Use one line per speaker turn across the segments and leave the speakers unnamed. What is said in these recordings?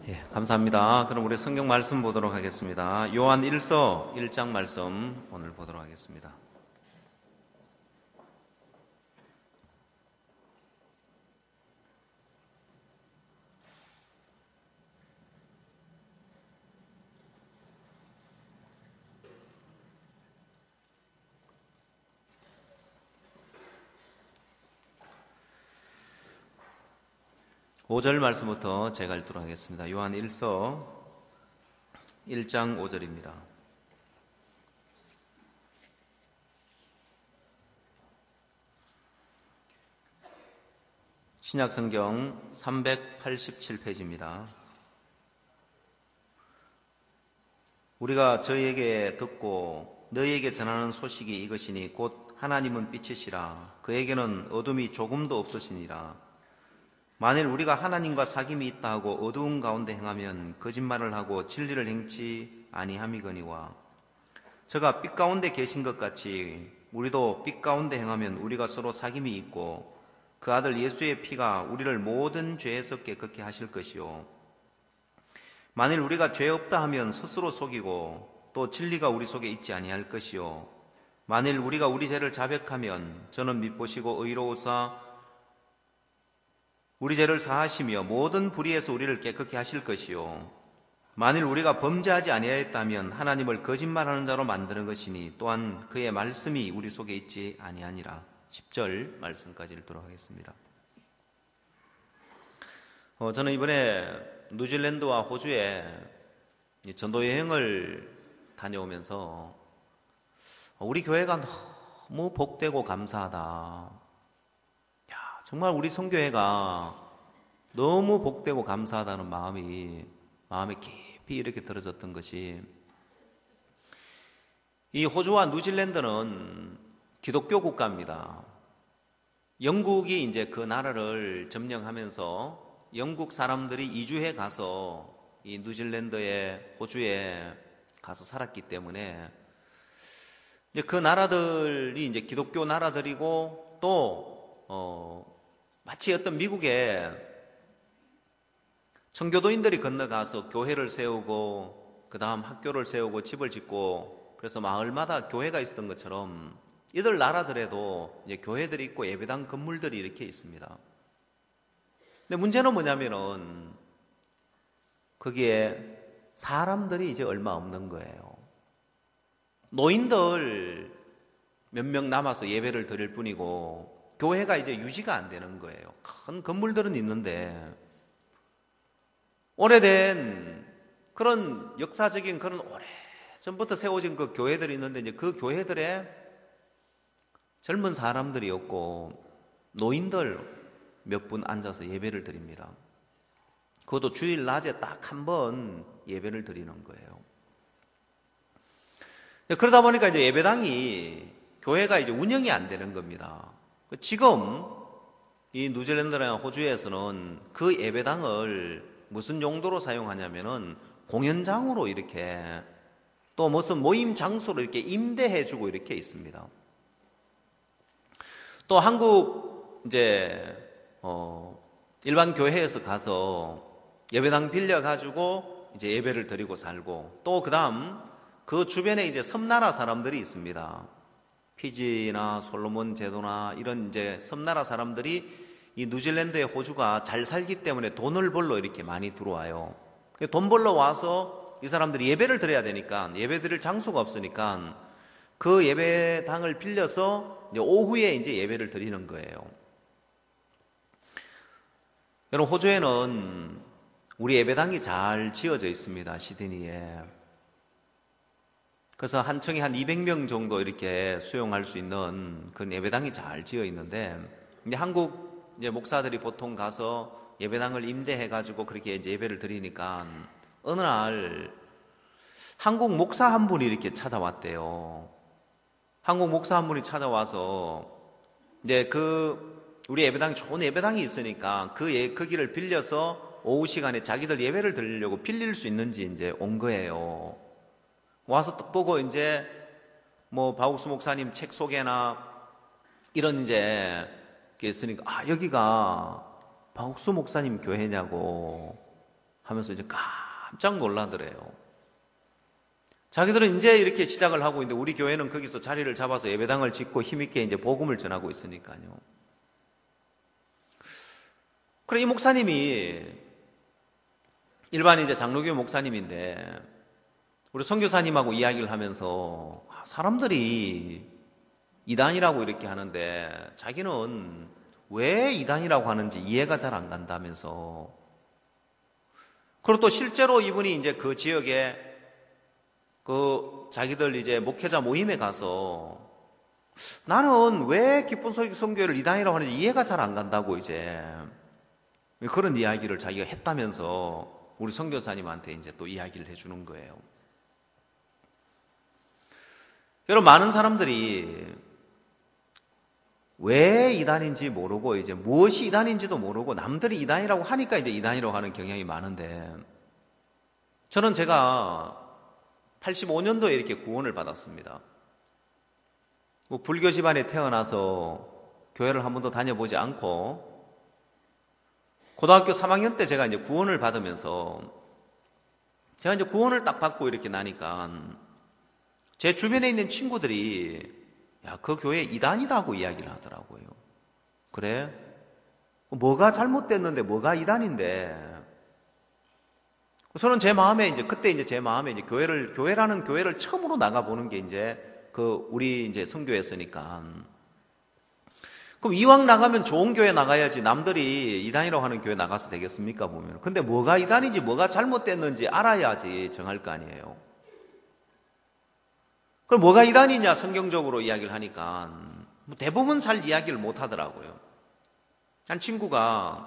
감사합니다. 그럼 우리 성경 말씀 보도록 하겠습니다. 요한 1서 1장 말씀 오늘 보도록 하겠습니다. 오절 말씀부터 제가 읽도록 하겠습니다. 요한 1서 1장 5절입니다. 신약성경 387페이지입니다. 우리가 저희에게 듣고 너희에게 전하는 소식이 이것이니 곧 하나님은 빛이시라. 그에게는 어둠이 조금도 없으시니라. 만일 우리가 하나님과 사귐이 있다 하고 어두운 가운데 행하면 거짓말을 하고 진리를 행치 아니함이거니와 저가 빛 가운데 계신 것 같이 우리도 빛 가운데 행하면 우리가 서로 사귐이 있고 그 아들 예수의 피가 우리를 모든 죄에서 깨끗게 하실 것이요 만일 우리가 죄 없다 하면 스스로 속이고 또 진리가 우리 속에 있지 아니할 것이요 만일 우리가 우리 죄를 자백하면 저는 밉보시고 의로우사 우리 죄를 사하시며 모든 불의에서 우리를 깨끗게 하실 것이요 만일 우리가 범죄하지 아니하였다면 하나님을 거짓말하는 자로 만드는 것이니 또한 그의 말씀이 우리 속에 있지 아니하니라. 10절 말씀까지 읽도록 하겠습니다. 저는 이번에 뉴질랜드와 호주에 전도 여행을 다녀오면서 우리 교회가 너무 복되고 감사하다. 정말 우리 선교회가 너무 복되고 감사하다는 마음에 깊이 이렇게 들어졌던 것이 이 호주와 뉴질랜드는 기독교 국가입니다. 영국이 이제 그 나라를 점령하면서 영국 사람들이 이주해 가서 이 뉴질랜드에 호주에 가서 살았기 때문에 이제 그 나라들이 이제 기독교 나라들이고 또 마치 어떤 미국에 청교도인들이 건너가서 교회를 세우고 그 다음 학교를 세우고 집을 짓고 그래서 마을마다 교회가 있었던 것처럼 이들 나라들에도 이제 교회들이 있고 예배당 건물들이 이렇게 있습니다. 근데 문제는 뭐냐면은 거기에 사람들이 이제 얼마 없는 거예요. 노인들 몇 명 남아서 예배를 드릴 뿐이고 교회가 이제 유지가 안 되는 거예요. 큰 건물들은 있는데 오래된 그런 역사적인 그런 오래전부터 세워진 그 교회들이 있는데 이제 그 교회들에 젊은 사람들이 없고 노인들 몇 분 앉아서 예배를 드립니다. 그것도 주일 낮에 딱 한 번 예배를 드리는 거예요. 그러다 보니까 이제 예배당이 교회가 이제 운영이 안 되는 겁니다. 지금 이 뉴질랜드나 호주에서는 그 예배당을 무슨 용도로 사용하냐면은 공연장으로 이렇게 또 무슨 모임 장소로 이렇게 임대해주고 이렇게 있습니다. 또 한국 이제 일반 교회에서 가서 예배당 빌려가지고 이제 예배를 드리고 살고 또 그다음 그 주변에 이제 섬나라 사람들이 있습니다. 피지나 솔로몬 제도나 이런 이제 섬나라 사람들이 이 뉴질랜드의 호주가 잘 살기 때문에 돈을 벌러 이렇게 많이 들어와요. 돈 벌러 와서 이 사람들이 예배를 드려야 되니까 예배 드릴 장소가 없으니까 그 예배당을 빌려서 이제 오후에 이제 예배를 드리는 거예요. 여러분 호주에는 우리 예배당이 잘 지어져 있습니다. 시드니에. 그래서 한 층에 한 200명 정도 이렇게 수용할 수 있는 그런 예배당이 잘 지어 있는데, 이제 한국 이제 목사들이 보통 가서 예배당을 임대해가지고 그렇게 이제 예배를 드리니까 어느 날 한국 목사 한 분이 이렇게 찾아왔대요. 한국 목사 한 분이 찾아와서 이제 우리 예배당이 좋은 예배당이 있으니까 거기를 빌려서 오후 시간에 자기들 예배를 드리려고 빌릴 수 있는지 이제 온 거예요. 와서 딱 보고 이제 뭐 박욱수 목사님 책 소개나 이런 이제 게 있으니까 여기가 박욱수 목사님 교회냐고. 하면서 이제 깜짝 놀라더래요. 자기들은 이제 이렇게 시작을 하고 있는데 우리 교회는 거기서 자리를 잡아서 예배당을 짓고 힘있게 이제 복음을 전하고 있으니까요. 그래, 이 목사님이 일반 이제 장로교 목사님인데 우리 선교사님하고 이야기를 하면서 사람들이 이단이라고 이렇게 하는데 자기는 왜 이단이라고 하는지 이해가 잘 안 간다면서. 그리고 또 실제로 이분이 이제 그 지역에 그 자기들 이제 목회자 모임에 가서 나는 왜 기쁜 선교회를 이단이라고 하는지 이해가 잘 안 간다고 이제 그런 이야기를 자기가 했다면서 우리 선교사님한테 이제 또 이야기를 해주는 거예요. 여러분, 많은 사람들이 왜 이단인지 모르고 이제 무엇이 이단인지도 모르고 남들이 이단이라고 하니까 이제 이단이라고 하는 경향이 많은데, 저는 제가 85년도에 이렇게 구원을 받았습니다. 불교 집안에 태어나서 교회를 한 번도 다녀보지 않고 고등학교 3학년 때 제가 이제 구원을 받으면서 제가 이제 구원을 딱 받고 이렇게 나니까 제 주변에 있는 친구들이 야, 그 교회 이단이다고 이야기를 하더라고요. 그래? 뭐가 잘못됐는데 뭐가 이단인데? 저는 제 마음에 이제 그때 이제 제 마음에 이제 교회라는 교회를 처음으로 나가보는 게 이제 우리 이제 선교였으니까. 그럼 이왕 나가면 좋은 교회 나가야지 남들이 이단이라고 하는 교회 나가서 되겠습니까 보면. 근데 뭐가 이단인지 뭐가 잘못됐는지 알아야지 정할 거 아니에요. 그럼 뭐가 이단이냐 성경적으로 이야기를 하니까 대부분 잘 이야기를 못 하더라고요. 한 친구가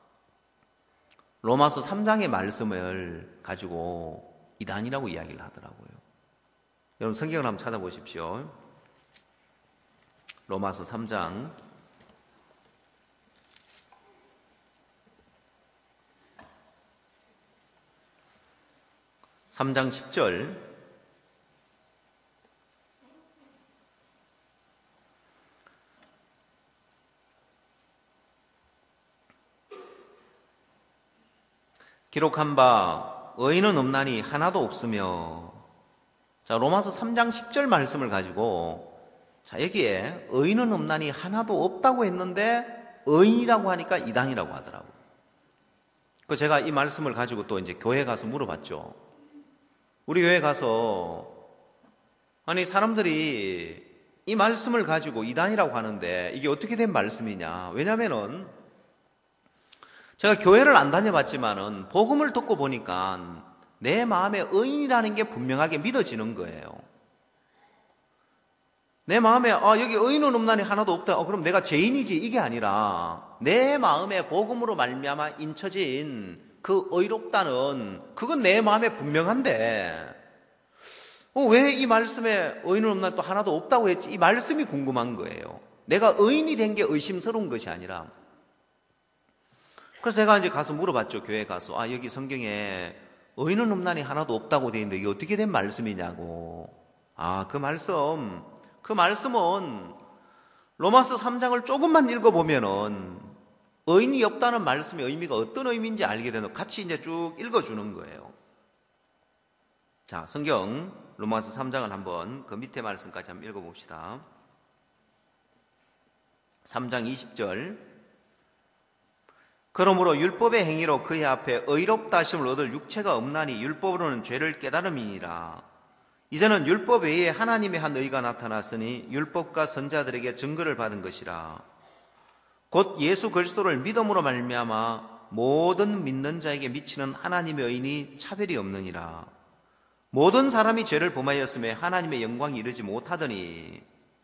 로마서 3장의 말씀을 가지고 이단이라고 이야기를 하더라고요. 여러분 성경을 한번 찾아보십시오. 로마서 3장 10절. 기록한 바 의인은 없나니 하나도 없으며. 자, 로마서 3장 10절 말씀을 가지고 자, 여기에 의인은 없나니 하나도 없다고 했는데 의인이라고 하니까 이단이라고 하더라고요. 그 제가 이 말씀을 가지고 또 이제 교회 가서 물어봤죠. 우리 교회 가서 아니 사람들이 이 말씀을 가지고 이단이라고 하는데 이게 어떻게 된 말씀이냐. 왜냐면은 제가 교회를 안 다녀봤지만은 복음을 듣고 보니까 내 마음에 의인이라는 게 분명하게 믿어지는 거예요. 내 마음에 여기 의인은 없나니 하나도 없다. 그럼 내가 죄인이지 이게 아니라 내 마음에 복음으로 말미암아 인쳐진 그 의롭다는 그건 내 마음에 분명한데 왜 이 말씀에 의인은 없나니 또 하나도 없다고 했지? 이 말씀이 궁금한 거예요. 내가 의인이 된 게 의심스러운 것이 아니라. 그래서 제가 이제 가서 물어봤죠. 교회 가서 여기 성경에 의인은 없나니 하나도 없다고 되어 있는데 이게 어떻게 된 말씀이냐고. 그 말씀은 로마서 3장을 조금만 읽어보면은 의인이 없다는 말씀의 의미가 어떤 의미인지 알게 되는 같이 이제 쭉 읽어주는 거예요. 자, 성경 로마서 3장을 한번 그 밑에 말씀까지 한번 읽어봅시다. 3장 20절. 그러므로 율법의 행위로 그의 앞에 의롭다 하심을 얻을 육체가 없나니 율법으로는 죄를 깨달음이니라. 이제는 율법 외에 하나님의 한 의가 나타났으니 율법과 선자들에게 증거를 받은 것이라. 곧 예수 그리스도를 믿음으로 말미암아 모든 믿는 자에게 미치는 하나님의 의인이 차별이 없느니라. 모든 사람이 죄를 범하였음에 하나님의 영광이 이르지 못하더니.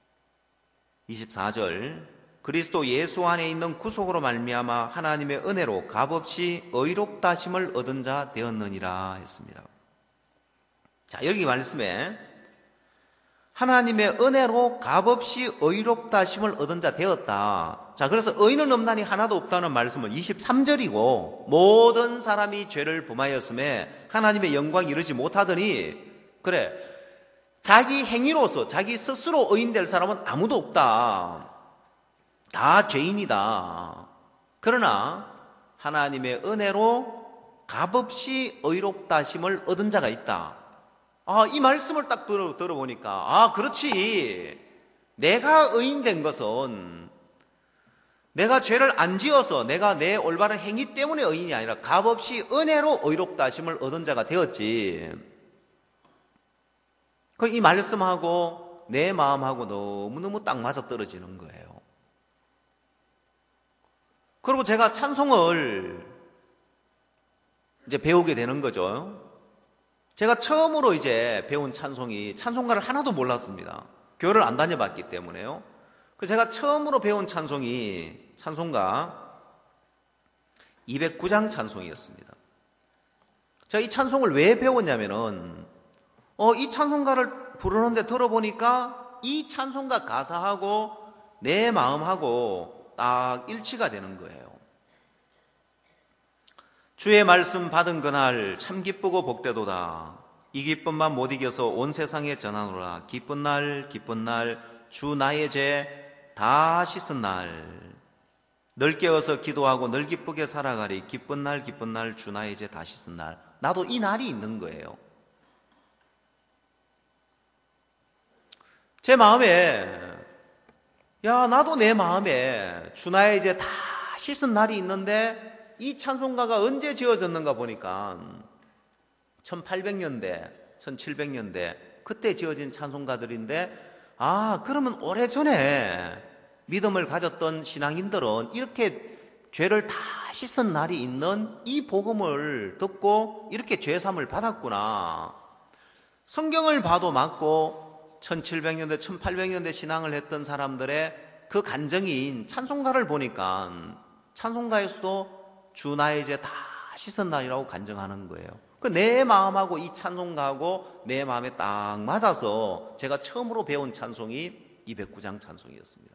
24절. 그리스도 예수 안에 있는 구속으로 말미암아 하나님의 은혜로 값없이 의롭다 하심을 얻은 자 되었느니라 했습니다. 자, 여기 말씀에 하나님의 은혜로 값없이 의롭다 하심을 얻은 자 되었다. 자, 그래서 의인은 없나니 하나도 없다는 말씀은 23절이고 모든 사람이 죄를 범하였음에 하나님의 영광이 이르지 못하더니 그래 자기 행위로서 자기 스스로 의인 될 사람은 아무도 없다. 다 죄인이다. 그러나 하나님의 은혜로 값없이 의롭다 하심을 얻은 자가 있다. 이 말씀을 딱 들어보니까 그렇지. 내가 의인된 것은 내가 죄를 안 지어서 내가 내 올바른 행위 때문에 의인이 아니라 값없이 은혜로 의롭다 하심을 얻은 자가 되었지. 이 말씀하고 내 마음하고 너무너무 딱 맞아떨어지는 거예요. 그리고 제가 찬송을 이제 배우게 되는 거죠. 제가 처음으로 이제 배운 찬송이 찬송가를 하나도 몰랐습니다. 교회를 안 다녀봤기 때문에요. 그래서 제가 처음으로 배운 찬송이 찬송가 209장 찬송이었습니다. 제가 이 찬송을 왜 배웠냐면은 이 찬송가를 부르는데 들어보니까 이 찬송가 가사하고 내 마음하고 딱 일치가 되는 거예요. 주의 말씀 받은 그날 참 기쁘고 복되도다. 이 기쁨만 못 이겨서 온 세상에 전하노라. 기쁜 날 기쁜 날 주 나의 죄 다 씻은 날. 널 깨어서 기도하고 널 기쁘게 살아가리. 기쁜 날 기쁜 날 주 나의 죄 다 씻은 날. 나도 이 날이 있는 거예요. 제 마음에 나도 내 마음에 주 나의 죄 다 씻은 날이 있는데 이 찬송가가 언제 지어졌는가 보니까 1800년대, 1700년대 그때 지어진 찬송가들인데 그러면 오래전에 믿음을 가졌던 신앙인들은 이렇게 죄를 다 씻은 날이 있는 이 복음을 듣고 이렇게 죄사함을 받았구나. 성경을 봐도 맞고 1700년대, 1800년대 신앙을 했던 사람들의 그 간증인 찬송가를 보니까 찬송가에서도 주 나의 죄 다 씻은 날이라고 간증하는 거예요. 내 마음하고 이 찬송가하고 내 마음에 딱 맞아서 제가 처음으로 배운 찬송이 209장 찬송이었습니다.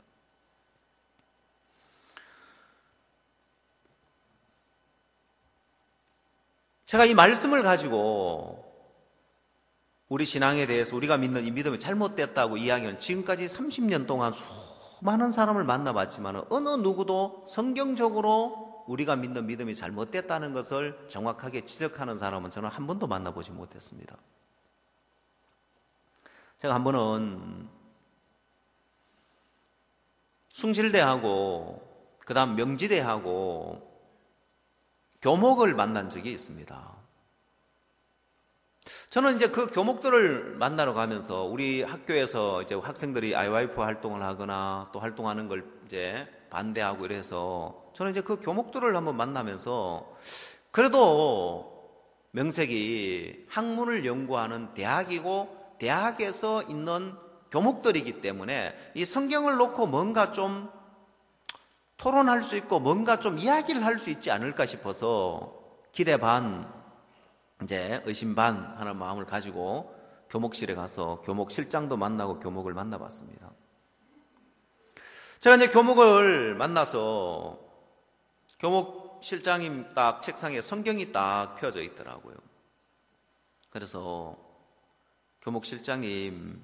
제가 이 말씀을 가지고 우리 신앙에 대해서 우리가 믿는 이 믿음이 잘못됐다고 이야기하는 지금까지 30년 동안 수많은 사람을 만나봤지만 어느 누구도 성경적으로 우리가 믿는 믿음이 잘못됐다는 것을 정확하게 지적하는 사람은 저는 한 번도 만나보지 못했습니다. 제가 한 번은 숭실대하고 그 다음 명지대하고 교목을 만난 적이 있습니다. 저는 이제 그 교목들을 만나러 가면서 우리 학교에서 이제 학생들이 IYF 활동을 하거나 또 활동하는 걸 이제 반대하고 이래서 저는 이제 그 교목들을 한번 만나면서 그래도 명색이 학문을 연구하는 대학이고 대학에서 있는 교목들이기 때문에 이 성경을 놓고 뭔가 좀 토론할 수 있고 뭔가 좀 이야기를 할 수 있지 않을까 싶어서 기대 반 이제 의심 반 하는 마음을 가지고 교목실에 가서 교목 실장도 만나고 교목을 만나봤습니다. 제가 이제 교목을 만나서 교목 실장님 딱 책상에 성경이 딱 펴져 있더라고요. 그래서 교목 실장님,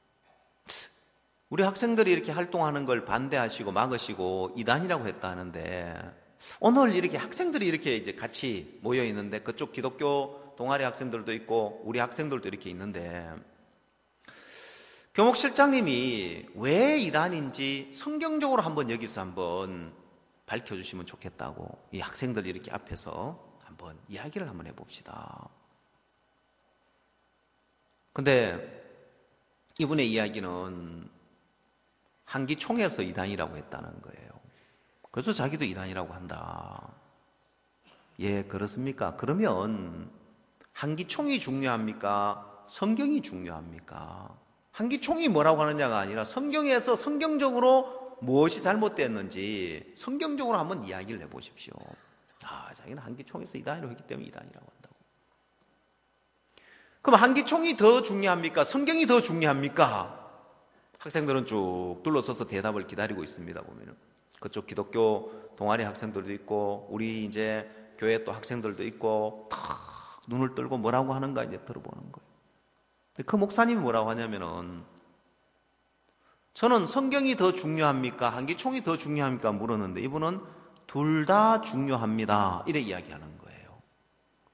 우리 학생들이 이렇게 활동하는 걸 반대하시고 막으시고 이단이라고 했다 하는데 오늘 이렇게 학생들이 이렇게 이제 같이 모여 있는데 그쪽 기독교 동아리 학생들도 있고 우리 학생들도 이렇게 있는데 교목 실장님이 왜 이단인지 성경적으로 한번 여기서 한번 밝혀주시면 좋겠다고 이 학생들이 이렇게 앞에서 한번 이야기를 한번 해봅시다. 근데 이분의 이야기는 한기총에서 이단이라고 했다는 거예요. 그래서 자기도 이단이라고 한다. 예, 그렇습니까? 그러면 한기총이 중요합니까? 성경이 중요합니까? 한기총이 뭐라고 하느냐가 아니라 성경에서 성경적으로 무엇이 잘못됐는지 성경적으로 한번 이야기를 해보십시오. 자기는 한기총에서 이단이라고 했기 때문에 이단이라고 한다고. 그럼 한기총이 더 중요합니까? 성경이 더 중요합니까? 학생들은 쭉 둘러서서 대답을 기다리고 있습니다. 보면은 그쪽 기독교 동아리 학생들도 있고 우리 이제 교회 또 학생들도 있고 탁 눈을 뜨고 뭐라고 하는가 이제 들어보는 거예요. 근데 그 목사님이 뭐라고 하냐면은 저는 성경이 더 중요합니까? 한기총이 더 중요합니까? 물었는데 이분은 둘 다 중요합니다. 이래 이야기하는 거예요.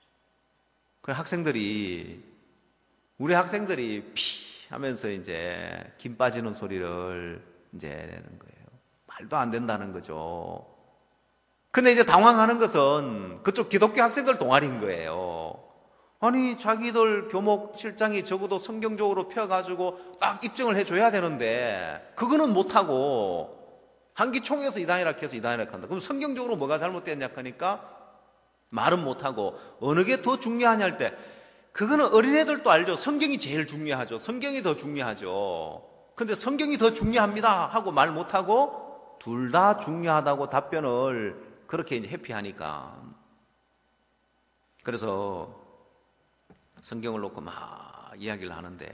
우리 학생들이 피 하면서 이제 김 빠지는 소리를 이제 내는 거예요. 말도 안 된다는 거죠. 근데 이제 당황하는 것은 그쪽 기독교 학생들 동아리인 거예요. 아니, 자기들 교목 실장이 적어도 성경적으로 펴가지고 딱 입증을 해줘야 되는데, 그거는 못하고, 한기총에서 이단이라 해서 이단이라 한다. 그럼 성경적으로 뭐가 잘못됐냐 하니까, 말은 못하고, 어느 게 더 중요하냐 할 때, 그거는 어린애들도 알죠. 성경이 제일 중요하죠. 성경이 더 중요하죠. 근데 성경이 더 중요합니다 하고 말 못하고, 둘 다 중요하다고 답변을 그렇게 이제 회피하니까. 그래서, 성경을 놓고 막 이야기를 하는데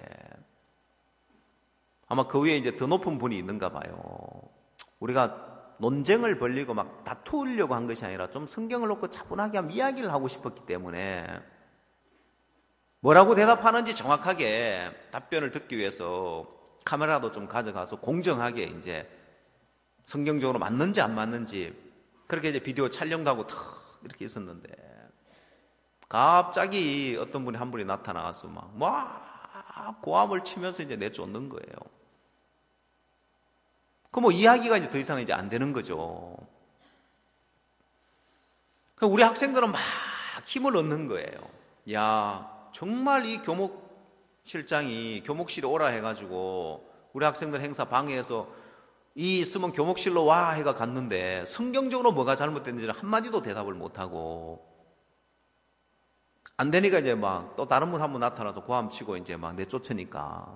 아마 그 위에 이제 더 높은 분이 있는가 봐요. 우리가 논쟁을 벌리고 막 다투려고 한 것이 아니라 좀 성경을 놓고 차분하게 한번 이야기를 하고 싶었기 때문에 뭐라고 대답하는지 정확하게 답변을 듣기 위해서 카메라도 좀 가져가서 공정하게 이제 성경적으로 맞는지 안 맞는지 그렇게 이제 비디오 촬영도 하고 탁 이렇게 있었는데 갑자기 어떤 분이 한 분이 나타나서 막 고함을 치면서 이제 내쫓는 거예요. 그 이야기가 이제 더 이상 이제 안 되는 거죠. 우리 학생들은 막 힘을 얻는 거예요. 야, 정말 이 교목실장이 교목실에 오라 해가지고 우리 학생들 행사 방해해서 이 있으면 교목실로 와 해가 갔는데 성경적으로 뭐가 잘못됐는지를 한마디도 대답을 못하고 안 되니까 이제 막 또 다른 분 한 분 나타나서 고함치고 이제 막 내쫓으니까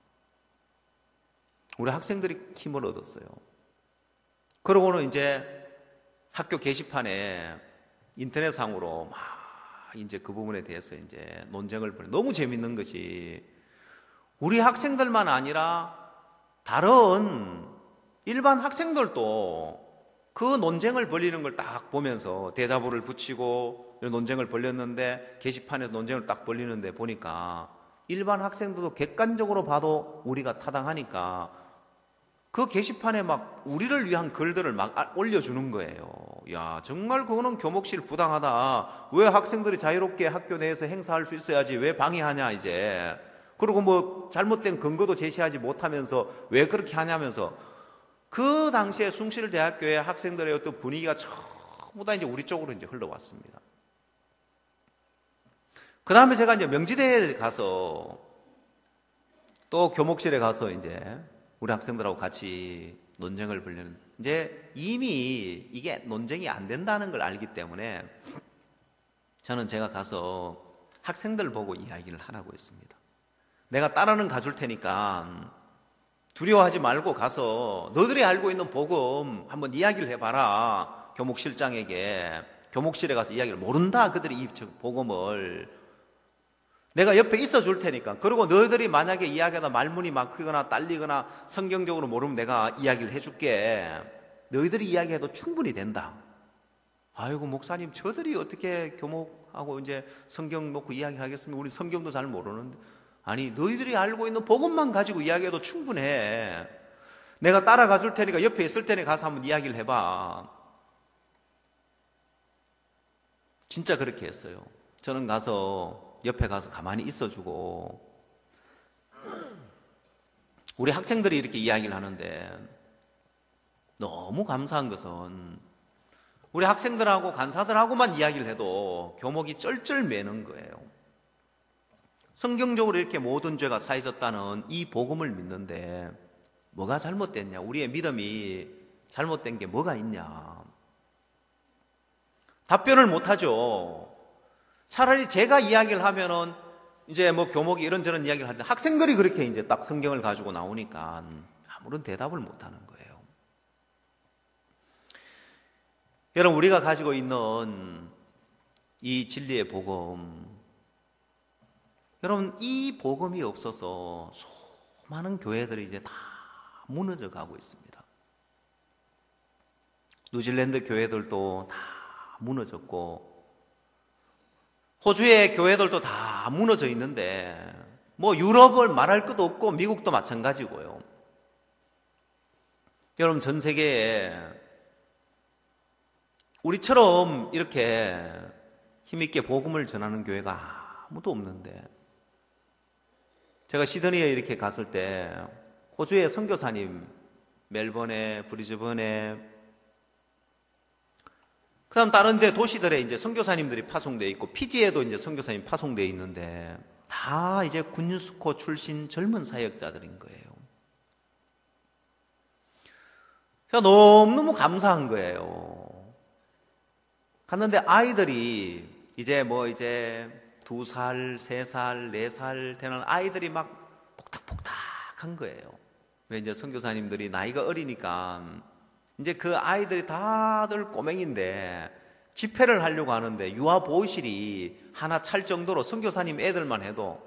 우리 학생들이 힘을 얻었어요. 그러고는 이제 학교 게시판에 인터넷상으로 막 이제 그 부분에 대해서 이제 논쟁을 벌여. 너무 재밌는 것이 우리 학생들만 아니라 다른 일반 학생들도 그 논쟁을 벌이는 걸 딱 보면서 대자보를 붙이고 논쟁을 벌였는데 게시판에서 논쟁을 딱 벌리는데 보니까 일반 학생들도 객관적으로 봐도 우리가 타당하니까 그 게시판에 막 우리를 위한 글들을 막 올려주는 거예요. 야, 정말 그거는 교목실 부당하다. 왜 학생들이 자유롭게 학교 내에서 행사할 수 있어야지 왜 방해하냐 이제. 그리고 뭐 잘못된 근거도 제시하지 못하면서 왜 그렇게 하냐면서 그 당시에 숭실대학교의 학생들의 어떤 분위기가 전부 다 이제 우리 쪽으로 이제 흘러왔습니다. 그 다음에 제가 이제 명지대에 가서 또 교목실에 가서 이제 우리 학생들하고 같이 논쟁을 벌이는 이제 이미 이게 논쟁이 안 된다는 걸 알기 때문에 저는 제가 가서 학생들 보고 이야기를 하라고 했습니다. 내가 따라는 가줄 테니까 두려워하지 말고 가서 너희들이 알고 있는 복음 한번 이야기를 해봐라. 교목실장에게 교목실에 가서 이야기를 모른다 그들이 이 복음을 내가 옆에 있어 줄 테니까. 그리고 너희들이 만약에 이야기하다 말문이 막히거나 딸리거나 성경적으로 모르면 내가 이야기를 해줄게. 너희들이 이야기해도 충분히 된다. 아이고 목사님 저들이 어떻게 교목하고 이제 성경 놓고 이야기하겠습니까? 우리 성경도 잘 모르는데. 아니 너희들이 알고 있는 복음만 가지고 이야기해도 충분해. 내가 따라가 줄 테니까 옆에 있을 테니 가서 한번 이야기를 해봐. 진짜 그렇게 했어요. 저는 가서 옆에 가서 가만히 있어주고 우리 학생들이 이렇게 이야기를 하는데 너무 감사한 것은 우리 학생들하고 간사들하고만 이야기를 해도 교목이 쩔쩔매는 거예요. 성경적으로 이렇게 모든 죄가 사해졌다는 이 복음을 믿는데 뭐가 잘못됐냐? 우리의 믿음이 잘못된 게 뭐가 있냐? 답변을 못하죠. 차라리 제가 이야기를 하면은 이제 뭐 교목이 이런저런 이야기를 하는데 학생들이 그렇게 이제 딱 성경을 가지고 나오니까 아무런 대답을 못하는 거예요. 여러분 우리가 가지고 있는 이 진리의 복음, 여러분 이 복음이 없어서 수많은 교회들이 이제 다 무너져 가고 있습니다. 뉴질랜드 교회들도 다 무너졌고 호주의 교회들도 다 무너져 있는데 뭐 유럽을 말할 것도 없고 미국도 마찬가지고요. 여러분 전 세계에 우리처럼 이렇게 힘있게 복음을 전하는 교회가 아무도 없는데, 제가 시드니에 이렇게 갔을 때 호주의 선교사님, 멜번에, 브리즈번에, 그 다음 다른 데 도시들에 이제 선교사님들이 파송되어 있고, 피지에도 이제 선교사님 파송되어 있는데, 다 이제 군유스코 출신 젊은 사역자들인 거예요. 제가 너무너무 감사한 거예요. 갔는데 아이들이 이제 2살, 3살, 4살 되는 아이들이 막 폭닥폭닥한 거예요. 왜 이제 선교사님들이 나이가 어리니까 이제 그 아이들이 다들 꼬맹인데 집회를 하려고 하는데 유아 보호실이 하나 찰 정도로 선교사님 애들만 해도,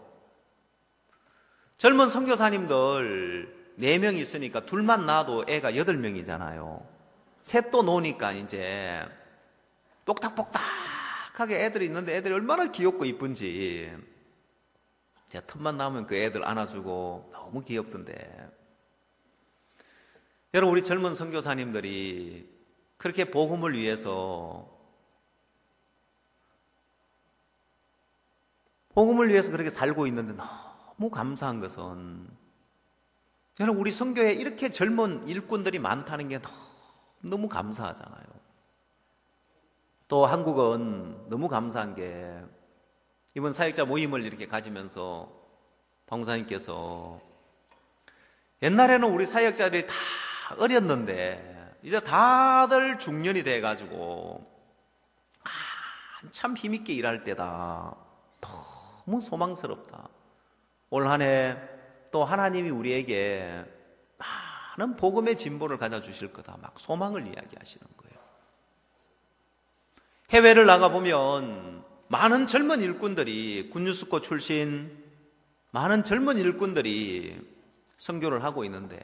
젊은 선교사님들 4명 있으니까 둘만 낳아도 애가 8명이잖아요. 셋도 노니까 이제 똑딱똑딱하게 애들이 있는데 애들이 얼마나 귀엽고 이쁜지, 제가 틈만 나오면 그 애들 안아주고 너무 귀엽던데. 여러분, 우리 젊은 선교사님들이 그렇게 복음을 위해서 그렇게 살고 있는데 너무 감사한 것은, 여러분, 우리 선교에 이렇게 젊은 일꾼들이 많다는 게 너무 감사하잖아요. 또 한국은 너무 감사한 게, 이번 사역자 모임을 이렇게 가지면서 방사님께서, 옛날에는 우리 사역자들이 다 어렸는데 이제 다들 중년이 돼가지고 참 힘있게 일할 때다, 너무 소망스럽다, 올 한 해 또 하나님이 우리에게 많은 복음의 진보를 가져주실 거다, 막 소망을 이야기하시는 거예요. 해외를 나가보면 많은 젊은 일꾼들이, 군유스코 출신 많은 젊은 일꾼들이 선교를 하고 있는데,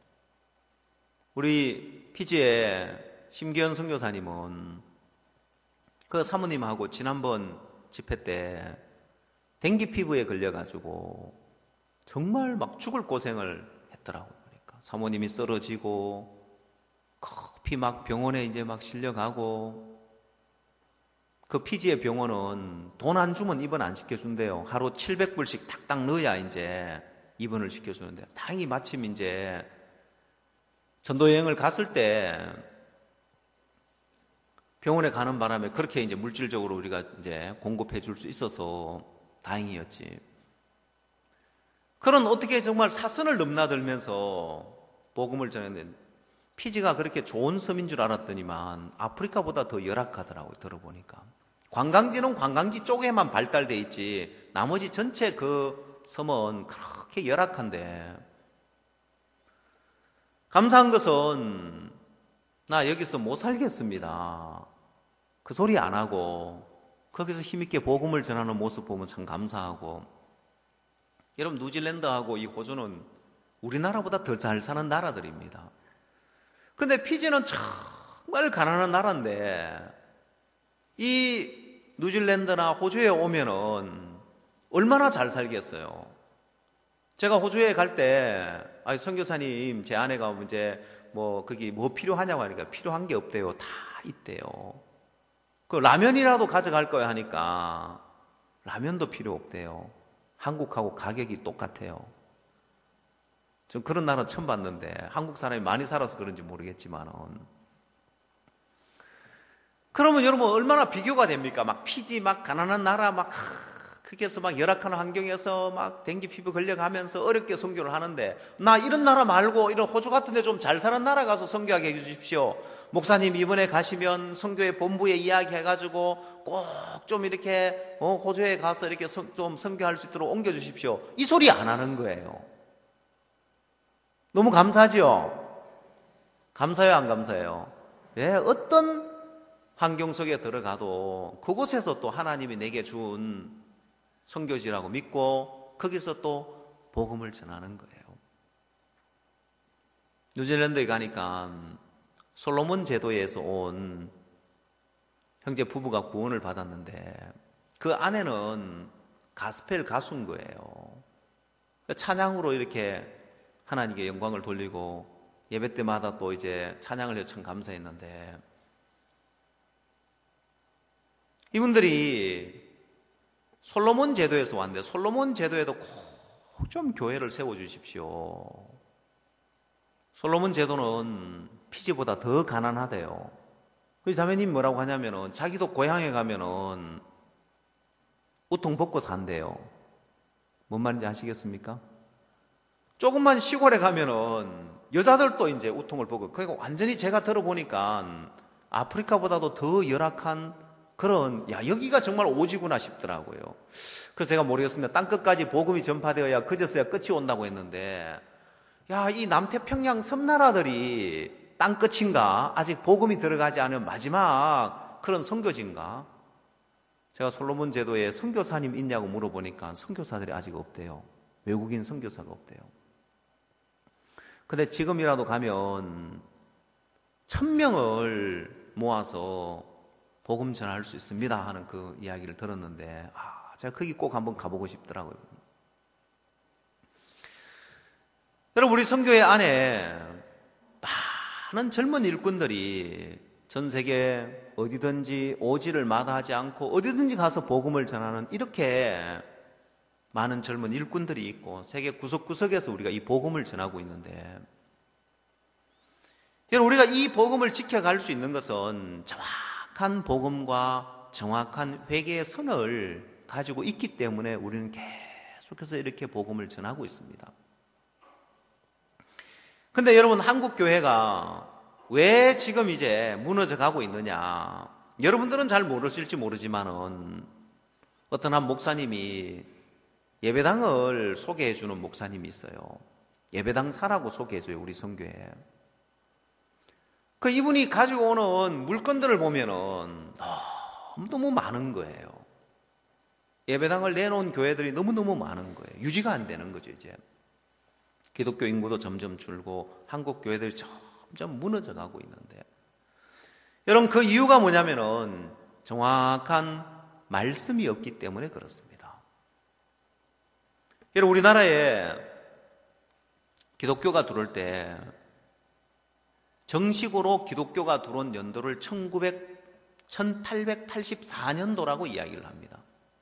우리 피지의 심기현 선교사님은 그 사모님하고 지난번 집회 때 댕기 피부에 걸려가지고 정말 막 죽을 고생을 했더라고요. 그러니까 사모님이 쓰러지고 급히 막 병원에 이제 막 실려가고, 그 피지의 병원은 돈 안 주면 입원 안 시켜준대요. 하루 700불씩 탁탁 넣어야 이제 입원을 시켜주는데, 다행히 마침 이제 전도 여행을 갔을 때 병원에 가는 바람에 그렇게 이제 물질적으로 우리가 이제 공급해 줄 수 있어서 다행이었지. 그런 어떻게 정말 사선을 넘나들면서 복음을 전했는데, 피지가 그렇게 좋은 섬인 줄 알았더니만 아프리카보다 더 열악하더라고요. 들어보니까 관광지는 관광지 쪽에만 발달돼 있지 나머지 전체 그 섬은 그렇게 열악한데, 감사한 것은 나 여기서 못 살겠습니다, 그 소리 안 하고 거기서 힘있게 복음을 전하는 모습 보면 참 감사하고. 여러분, 뉴질랜드하고 이 호주는 우리나라보다 더 잘 사는 나라들입니다. 근데 피지는 정말 가난한 나라인데, 이 뉴질랜드나 호주에 오면은 얼마나 잘 살겠어요. 제가 호주에 갈 때, 선교사님, 제 아내가 이제 거기 뭐 필요하냐고 하니까 필요한 게 없대요. 다 있대요. 그 라면이라도 가져갈 거야 하니까 라면도 필요 없대요. 한국하고 가격이 똑같아요. 전 그런 나라 처음 봤는데, 한국 사람이 많이 살아서 그런지 모르겠지만은. 그러면 여러분 얼마나 비교가 됩니까? 막 피지, 막 가난한 나라, 막 거기에서 막 열악한 환경에서 막 댕기 피부 걸려가면서 어렵게 선교를 하는데, 나 이런 나라 말고 이런 호주 같은 데 좀 잘 사는 나라 가서 선교하게 해주십시오. 목사님 이번에 가시면 선교회 본부에 이야기해가지고 꼭 좀 이렇게 호주에 가서 이렇게 좀 선교할 수 있도록 옮겨주십시오. 이 소리 안 하는 거예요. 너무 감사하지요? 감사해요, 안 감사해요? 왜? 어떤 환경 속에 들어가도 그곳에서 또 하나님이 내게 준 선교지라고 믿고 거기서 또 복음을 전하는 거예요. 뉴질랜드에 가니까 솔로몬 제도에서 온 형제 부부가 구원을 받았는데, 그 아내는 가스펠 가수인 거예요. 찬양으로 이렇게 하나님께 영광을 돌리고 예배 때마다 또 이제 찬양을 해서 참 감사했는데, 이분들이 솔로몬 제도에서 왔는데 솔로몬 제도에도 꼭 좀 교회를 세워주십시오. 솔로몬 제도는 피지보다 더 가난하대요. 그 자매님 뭐라고 하냐면은 자기도 고향에 가면은 우통 벗고 산대요. 뭔 말인지 아시겠습니까? 조금만 시골에 가면은 여자들도 이제 우통을 벗고, 그러니까 완전히 제가 들어보니까 아프리카보다도 더 열악한 그런, 여기가 정말 오지구나 싶더라고요. 그래서 제가 모르겠습니다. 땅끝까지 복음이 전파되어야 그제서야 끝이 온다고 했는데, 이 남태평양 섬나라들이 땅끝인가? 아직 복음이 들어가지 않은 마지막 그런 선교지인가? 제가 솔로몬 제도에 선교사님 있냐고 물어보니까 선교사들이 아직 없대요. 외국인 선교사가 없대요. 근데 지금이라도 가면 1000명을 모아서 복음 전할 수 있습니다 하는 그 이야기를 들었는데, 제가 거기 꼭 한번 가보고 싶더라고요. 여러분, 우리 선교회 안에 많은 젊은 일꾼들이 전 세계 어디든지 오지를 마다하지 않고 어디든지 가서 복음을 전하는 이렇게 많은 젊은 일꾼들이 있고 세계 구석구석에서 우리가 이 복음을 전하고 있는데, 여러분, 우리가 이 복음을 지켜갈 수 있는 것은 정확한 복음과 정확한 회개의 선을 가지고 있기 때문에 우리는 계속해서 이렇게 복음을 전하고 있습니다. 근데 여러분, 한국 교회가 왜 지금 이제 무너져 가고 있느냐? 여러분들은 잘 모르실지 모르지만은 어떤 한 목사님이 예배당을 소개해 주는 목사님이 있어요. 예배당 사라고 소개해 줘요, 우리 선교에. 그 이분이 가지고 오는 물건들을 보면은 너무 많은 거예요. 예배당을 내놓은 교회들이 너무너무 많은 거예요. 유지가 안 되는 거죠, 이제. 기독교 인구도 점점 줄고 한국 교회들이 점점 무너져 가고 있는데, 여러분, 그 이유가 뭐냐면은 정확한 말씀이 없기 때문에 그렇습니다. 여러분, 우리나라에 기독교가 들어올 때 정식으로 기독교가 들어온 연도를 1884년도라고 이야기를 합니다.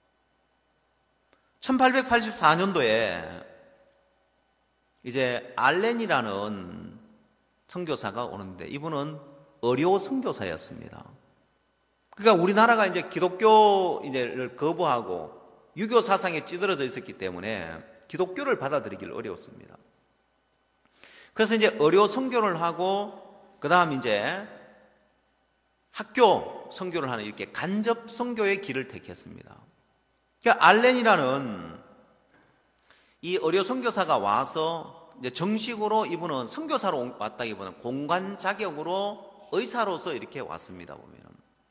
1884년도에 이제 알렌이라는 선교사가 오는데, 이분은 어려 선교사였습니다. 그러니까 우리나라가 이제 기독교를 거부하고 유교 사상에 찌들어져 있었기 때문에 기독교를 받아들이기를 어려웠습니다. 그래서 이제 어려 선교를 하고 그 다음 이제 학교 선교를 하는 이렇게 간접 선교의 길을 택했습니다. 그러니까 알렌이라는 이 어려 선교사가 와서 이제 정식으로 이분은 선교사로 왔다기보다는 공관 자격으로 의사로서 이렇게 왔습니다. 보면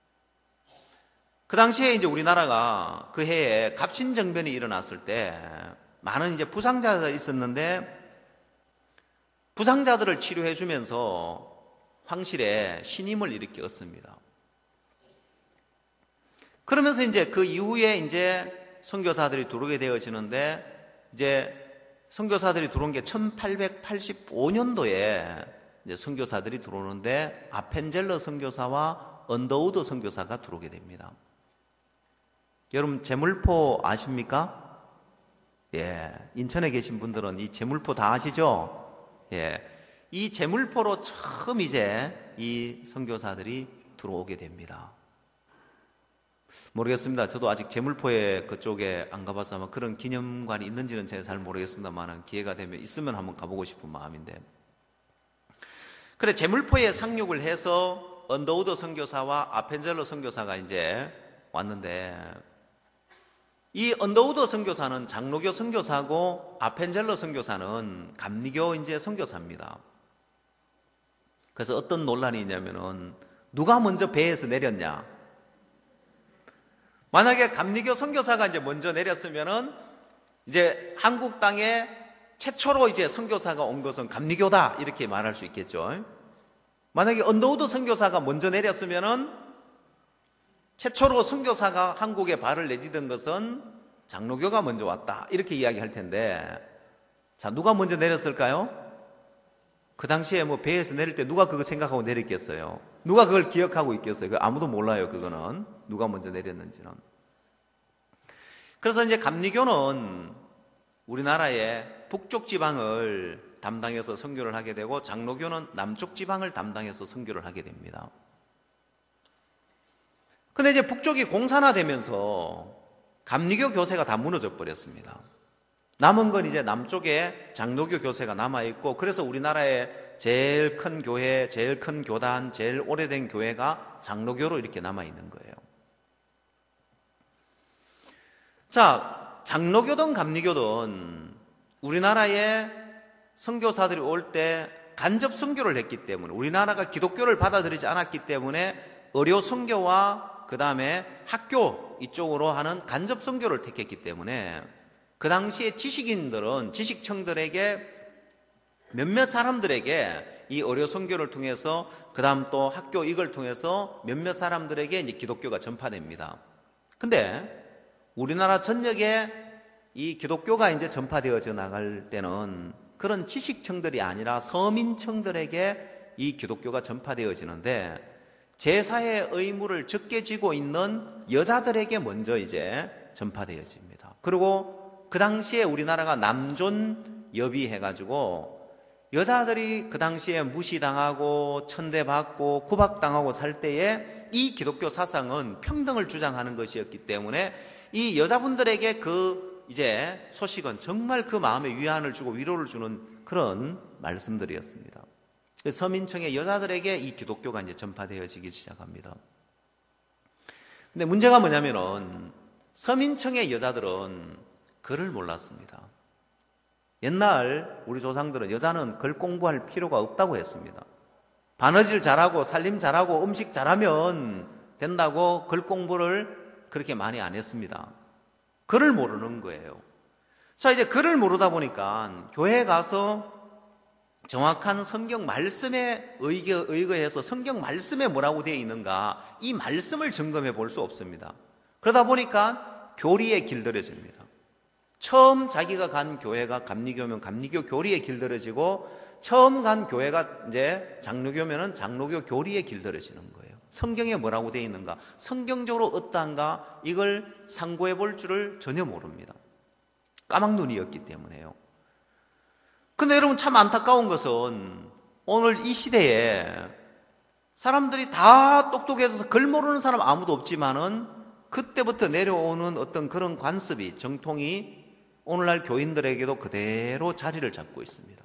그 당시에 이제 우리나라가 그 해에 갑신정변이 일어났을 때 많은 이제 부상자들이 있었는데, 부상자들을 치료해 주면서 황실에 신임을 이렇게 얻습니다. 그러면서 이제 그 이후에 이제 선교사들이 들어오게 되어지는데, 이제 선교사들이 들어온 게 1885년도에 이제 선교사들이 들어오는데, 아펜젤러 선교사와 언더우드 선교사가 들어오게 됩니다. 여러분, 제물포 아십니까? 예, 인천에 계신 분들은 이 제물포 다 아시죠? 예, 이 제물포로 처음 이제 이 선교사들이 들어오게 됩니다. 모르겠습니다. 저도 아직 제물포에 그쪽에 안 가봐서 아마 그런 기념관이 있는지는 제가 잘 모르겠습니다만, 기회가 되면 있으면 한번 가보고 싶은 마음인데, 그래, 제물포에 상륙을 해서 언더우드 선교사와 아펜젤러 선교사가 이제 왔는데, 이 언더우드 선교사는 장로교 선교사고 아펜젤러 선교사는 감리교 이제 선교사입니다. 그래서 어떤 논란이 있냐면은 누가 먼저 배에서 내렸냐? 만약에 감리교 선교사가 이제 먼저 내렸으면은 이제 한국 땅에 최초로 이제 선교사가 온 것은 감리교다 이렇게 말할 수 있겠죠. 만약에 언더우드 선교사가 먼저 내렸으면은 최초로 선교사가 한국에 발을 내디딘 것은 장로교가 먼저 왔다 이렇게 이야기할 텐데, 자, 누가 먼저 내렸을까요? 그 당시에 뭐 배에서 내릴 때 누가 그거 생각하고 내렸겠어요? 누가 그걸 기억하고 있겠어요? 아무도 몰라요. 그거는 누가 먼저 내렸는지는. 그래서 이제 감리교는 우리나라의 북쪽 지방을 담당해서 선교를 하게 되고 장로교는 남쪽 지방을 담당해서 선교를 하게 됩니다. 근데 이제 북쪽이 공산화되면서 감리교 교세가 다 무너져 버렸습니다. 남은 건 이제 남쪽에 장로교 교세가 남아있고, 그래서 우리나라의 제일 큰 교회, 제일 큰 교단, 제일 오래된 교회가 장로교로 이렇게 남아있는 거예요. 자, 장로교든 감리교든 우리나라에 선교사들이 올 때 간접 선교를 했기 때문에, 우리나라가 기독교를 받아들이지 않았기 때문에 의료 선교와 그 다음에 학교 이쪽으로 하는 간접 선교를 택했기 때문에 그 당시에 지식인들은 지식층들에게 몇몇 사람들에게 이 의료 선교를 통해서 그 다음 또 학교 이걸 통해서 몇몇 사람들에게 이제 기독교가 전파됩니다. 근데 우리나라 전역에 이 기독교가 이제 전파되어져 나갈 때는 그런 지식층들이 아니라 서민층들에게 이 기독교가 전파되어지는데, 제사의 의무를 적게 지고 있는 여자들에게 먼저 이제 전파되어집니다. 그리고 그 당시에 우리나라가 남존여비 해가지고 여자들이 그 당시에 무시당하고 천대받고 구박당하고 살 때에 이 기독교 사상은 평등을 주장하는 것이었기 때문에 이 여자분들에게 그 이제 소식은 정말 그 마음에 위안을 주고 위로를 주는 그런 말씀들이었습니다. 서민층의 여자들에게 이 기독교가 이제 전파되어지기 시작합니다. 근데 문제가 뭐냐면은 서민층의 여자들은 글을 몰랐습니다. 옛날 우리 조상들은 여자는 글 공부할 필요가 없다고 했습니다. 바느질 잘하고 살림 잘하고 음식 잘하면 된다고 글 공부를 그렇게 많이 안 했습니다. 글을 모르는 거예요. 자, 이제 글을 모르다 보니까 교회에 가서 정확한 성경 말씀에 의거해서 성경 말씀에 뭐라고 되어 있는가, 이 말씀을 점검해 볼 수 없습니다. 그러다 보니까 교리에 길들여집니다. 처음 자기가 간 교회가 감리교면 감리교 교리에 길들여지고, 처음 간 교회가 이제 장로교면은 장로교 교리에 길들여지는 거예요. 성경에 뭐라고 되어 있는가, 성경적으로 어떠한가, 이걸 상고해 볼 줄을 전혀 모릅니다. 까막눈이었기 때문에요. 근데 여러분, 참 안타까운 것은 오늘 이 시대에 사람들이 다 똑똑해서 글 모르는 사람 아무도 없지만은 그때부터 내려오는 어떤 그런 관습이, 정통이 오늘날 교인들에게도 그대로 자리를 잡고 있습니다.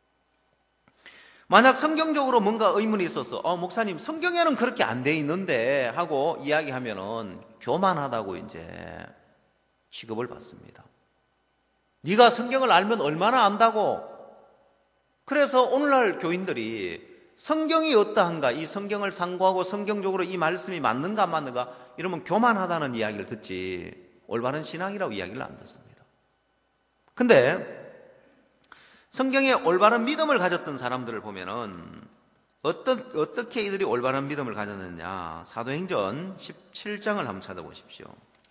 만약 성경적으로 뭔가 의문이 있어서 목사님 성경에는 그렇게 안 돼 있는데 하고 이야기하면은 교만하다고 이제 취급을 받습니다. 네가 성경을 알면 얼마나 안다고. 그래서 오늘날 교인들이 성경이 어떠한가, 이 성경을 상고하고 성경적으로 이 말씀이 맞는가 안 맞는가 이러면 교만하다는 이야기를 듣지 올바른 신앙이라고 이야기를 안 듣습니다. 근데 성경에 올바른 믿음을 가졌던 사람들을 보면은 어떻게 이들이 올바른 믿음을 가졌느냐, 사도행전 17장을 한번 찾아보십시오.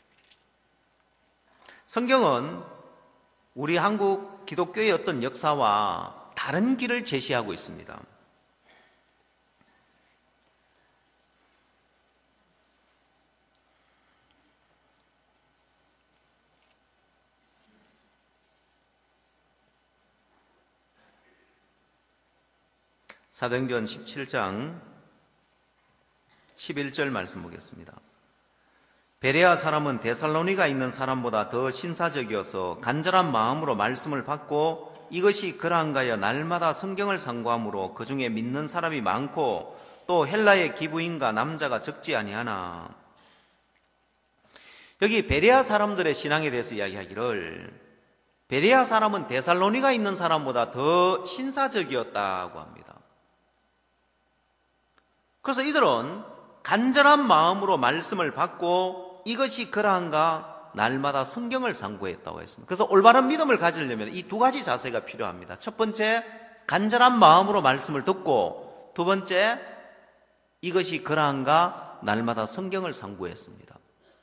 성경은 우리 한국 기독교의 어떤 역사와 다른 길을 제시하고 있습니다. 사도행전 17장 11절 말씀 보겠습니다. 베레아 사람은 데살로니가 있는 사람보다 더 신사적이어서 간절한 마음으로 말씀을 받고 이것이 그러한가여 날마다 성경을 상고함으로 그 중에 믿는 사람이 많고 또 헬라의 기부인과 남자가 적지 아니하나. 여기 베레아 사람들의 신앙에 대해서 이야기하기를 베레아 사람은 데살로니가 있는 사람보다 더 신사적이었다고 합니다. 그래서 이들은 간절한 마음으로 말씀을 받고 이것이 그러한가 날마다 성경을 상고했다고 했습니다. 그래서 올바른 믿음을 가지려면 이 두 가지 자세가 필요합니다. 첫 번째, 간절한 마음으로 말씀을 듣고, 두 번째, 이것이 그러한가 날마다 성경을 상고했습니다.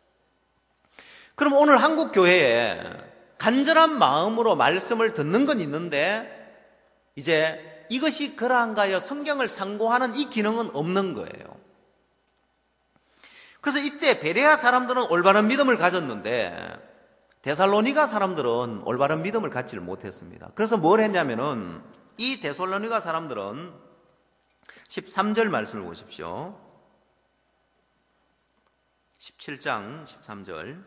그럼 오늘 한국 교회에 간절한 마음으로 말씀을 듣는 건 있는데 이제 이것이 그러한가요 성경을 상고하는 이 기능은 없는 거예요. 그래서 이때 베레아 사람들은 올바른 믿음을 가졌는데 데살로니가 사람들은 올바른 믿음을 갖지를 못했습니다. 그래서 뭘 했냐면은 이 데살로니가 사람들은 13절 말씀을 보십시오. 17장 13절.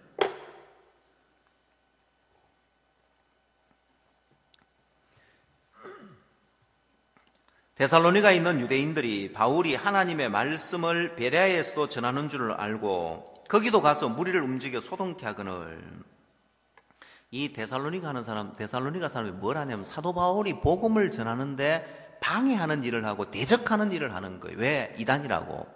데살로니가에 있는 유대인들이 바울이 하나님의 말씀을 베레아에서도 전하는 줄을 알고 거기도 가서 무리를 움직여 소동케 하거늘. 이 데살로니가 사람이 뭘 하냐면 사도 바울이 복음을 전하는데 방해하는 일을 하고 대적하는 일을 하는 거예요. 왜? 이단이라고.